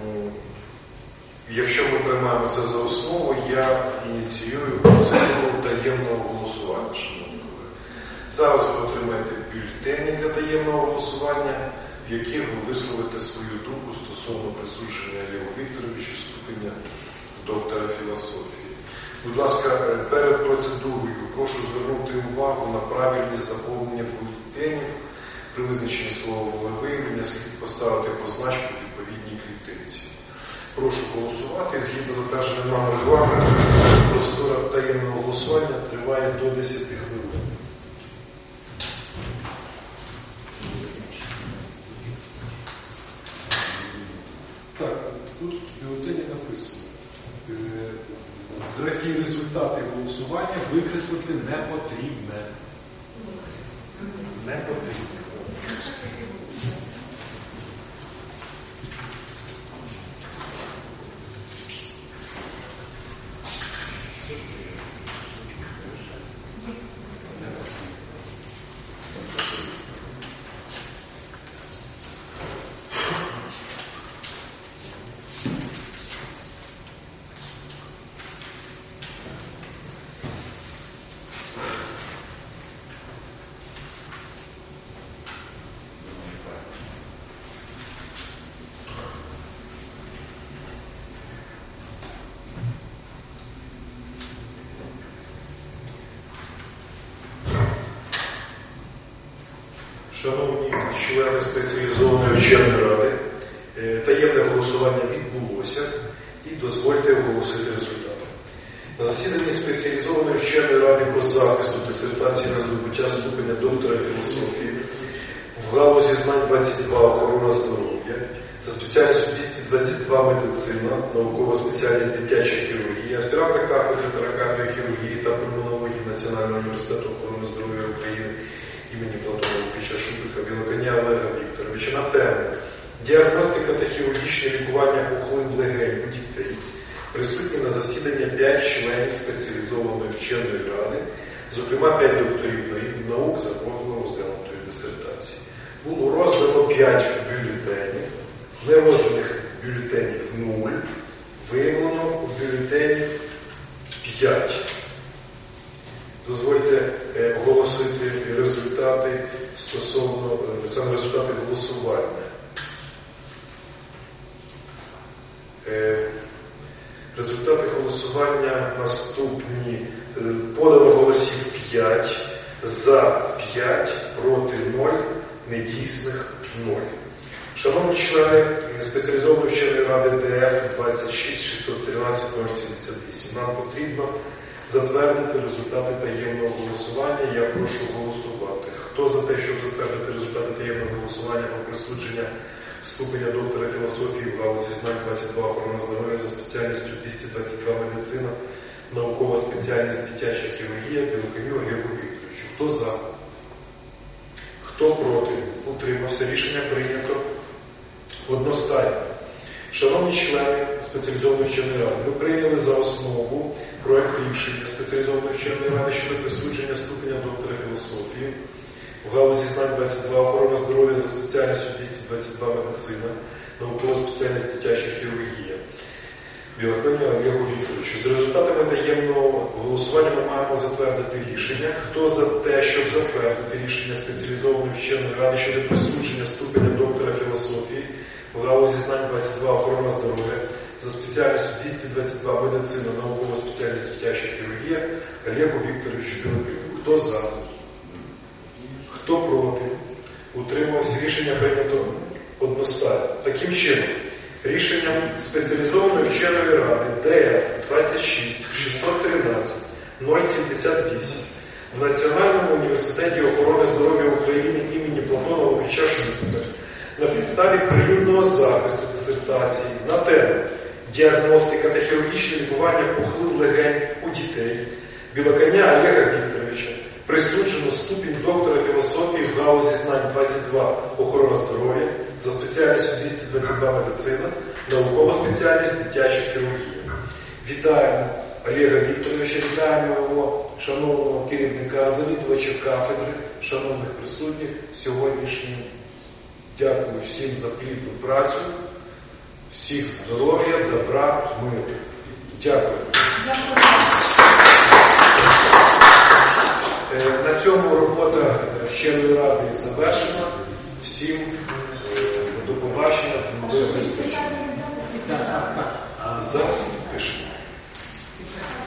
якщо ми приймаємо це за основу, я ініціюю процедуру таємного голосування, шановні колеги. Зараз ви отримаєте бюлетені для таємного голосування, в яких ви висловите свою думку стосовно присудження Олегу Вікторовичу ступеня доктора філософії. Будь ласка, перед процедурою прошу звернути увагу на правильність заповнення бюлетенів при визначенні слова волевиявлення, слід поставити позначку в відповідній клітинці. Прошу голосувати. Згідно затвердженим нами регламентом, процедура таємного голосування триває до 10 хвилин. Так, тут в бюлетені написано. В графі результати голосування викреслити не потрібне. Не потрібне. Шановні члени спеціалізованої вченої ради, таємне голосування відбулося і дозвольте оголосити результати. На засіданні спеціалізованої вченої ради по захисту дисертації на здобуття ступеня доктора філософії в галузі знань 22 охорона здоров'я за спеціальністю 222 медицина, наукова спеціальність дитяча хірургія, аспіранта кафедри таракальної хірургії та пульмонології Національного університету охорони здоров'я України імені Платона Лукича Шупика Білоконя Олега Вікторовича на тему «Діагностика та хірургічне лікування пухлин легень у дітей» присутні на засідання 5 членів спеціалізованої вченої ради, зокрема 5 докторів наук за профілем розглянутої дисертації. Було роздано 5 бюлетенів, нерозданих бюлетенів 0, виявлено бюлетенів 5. Дозвольте оголосити результати стосовно саме результати голосування. Результати голосування наступні. Подано голосів 5, за 5, проти 0, недійсних 0. Шановні члени спеціалізованої вченої ради ДФ 26 613 078, нам потрібно затвердити результати таємного голосування. Я прошу голосувати. Хто за те, щоб затвердити результати таємного голосування про присудження ступеня доктора філософії в галузі знань 22 охорона здоров'я за спеціальністю 222 медицина, наукова спеціальність дитяча хірургія Білоконю Олегу Вікторовичу? Хто за? Хто проти? Утримався. Рішення прийнято одностайно. Шановні члени спеціалізованої вченої ради, ми прийняли за основу проект рішення спеціалізованої вченої ради щодо присудження ступеня доктора філософії в галузі знань 22 охорона здоров'я за спеціальністю 222 медицина, наукова спеціальність дитяча хірургія Білоконя Олегу Вікторовичу. З результатами таємного голосування ми маємо затвердити рішення. Хто за те, щоб затвердити рішення спеціалізованої вченої ради щодо присудження ступеня доктора філософії в галузі знань 22 охорона здоров'я за спеціальністю 222 медицина, наукова спеціальність дитяча хірургія Олегу Вікторовичу Білоконю? Хто за? Хто проти? Утримався. Рішення прийнято одностайно. Таким чином, рішенням спеціалізованої вченої ради ДФ 26 613 078 в Національному університеті охорони здоров'я України імені Платона Лукича Шупика на підставі природного захисту дисертації на тему «Діагностика та хірургічне лікування пухлин легень у дітей» Білоконя Олега Вікторовича присуджено ступінь доктора філософії в галузі знань 22 охорона здоров'я за спеціальністю 222 медицина, наукова спеціальність дитяча хірургія. Вітаємо Олега Вікторовича, вітаємо його шановного керівника, завідувача кафедри, шановних присутніх сьогоднішнім. Дякую всім за плідну працю, всіх здоров'я, добра, миру. Дякую. На цьому робота вченої ради завершена. Всім до побачення, до зустрічі. Зараз пишемо.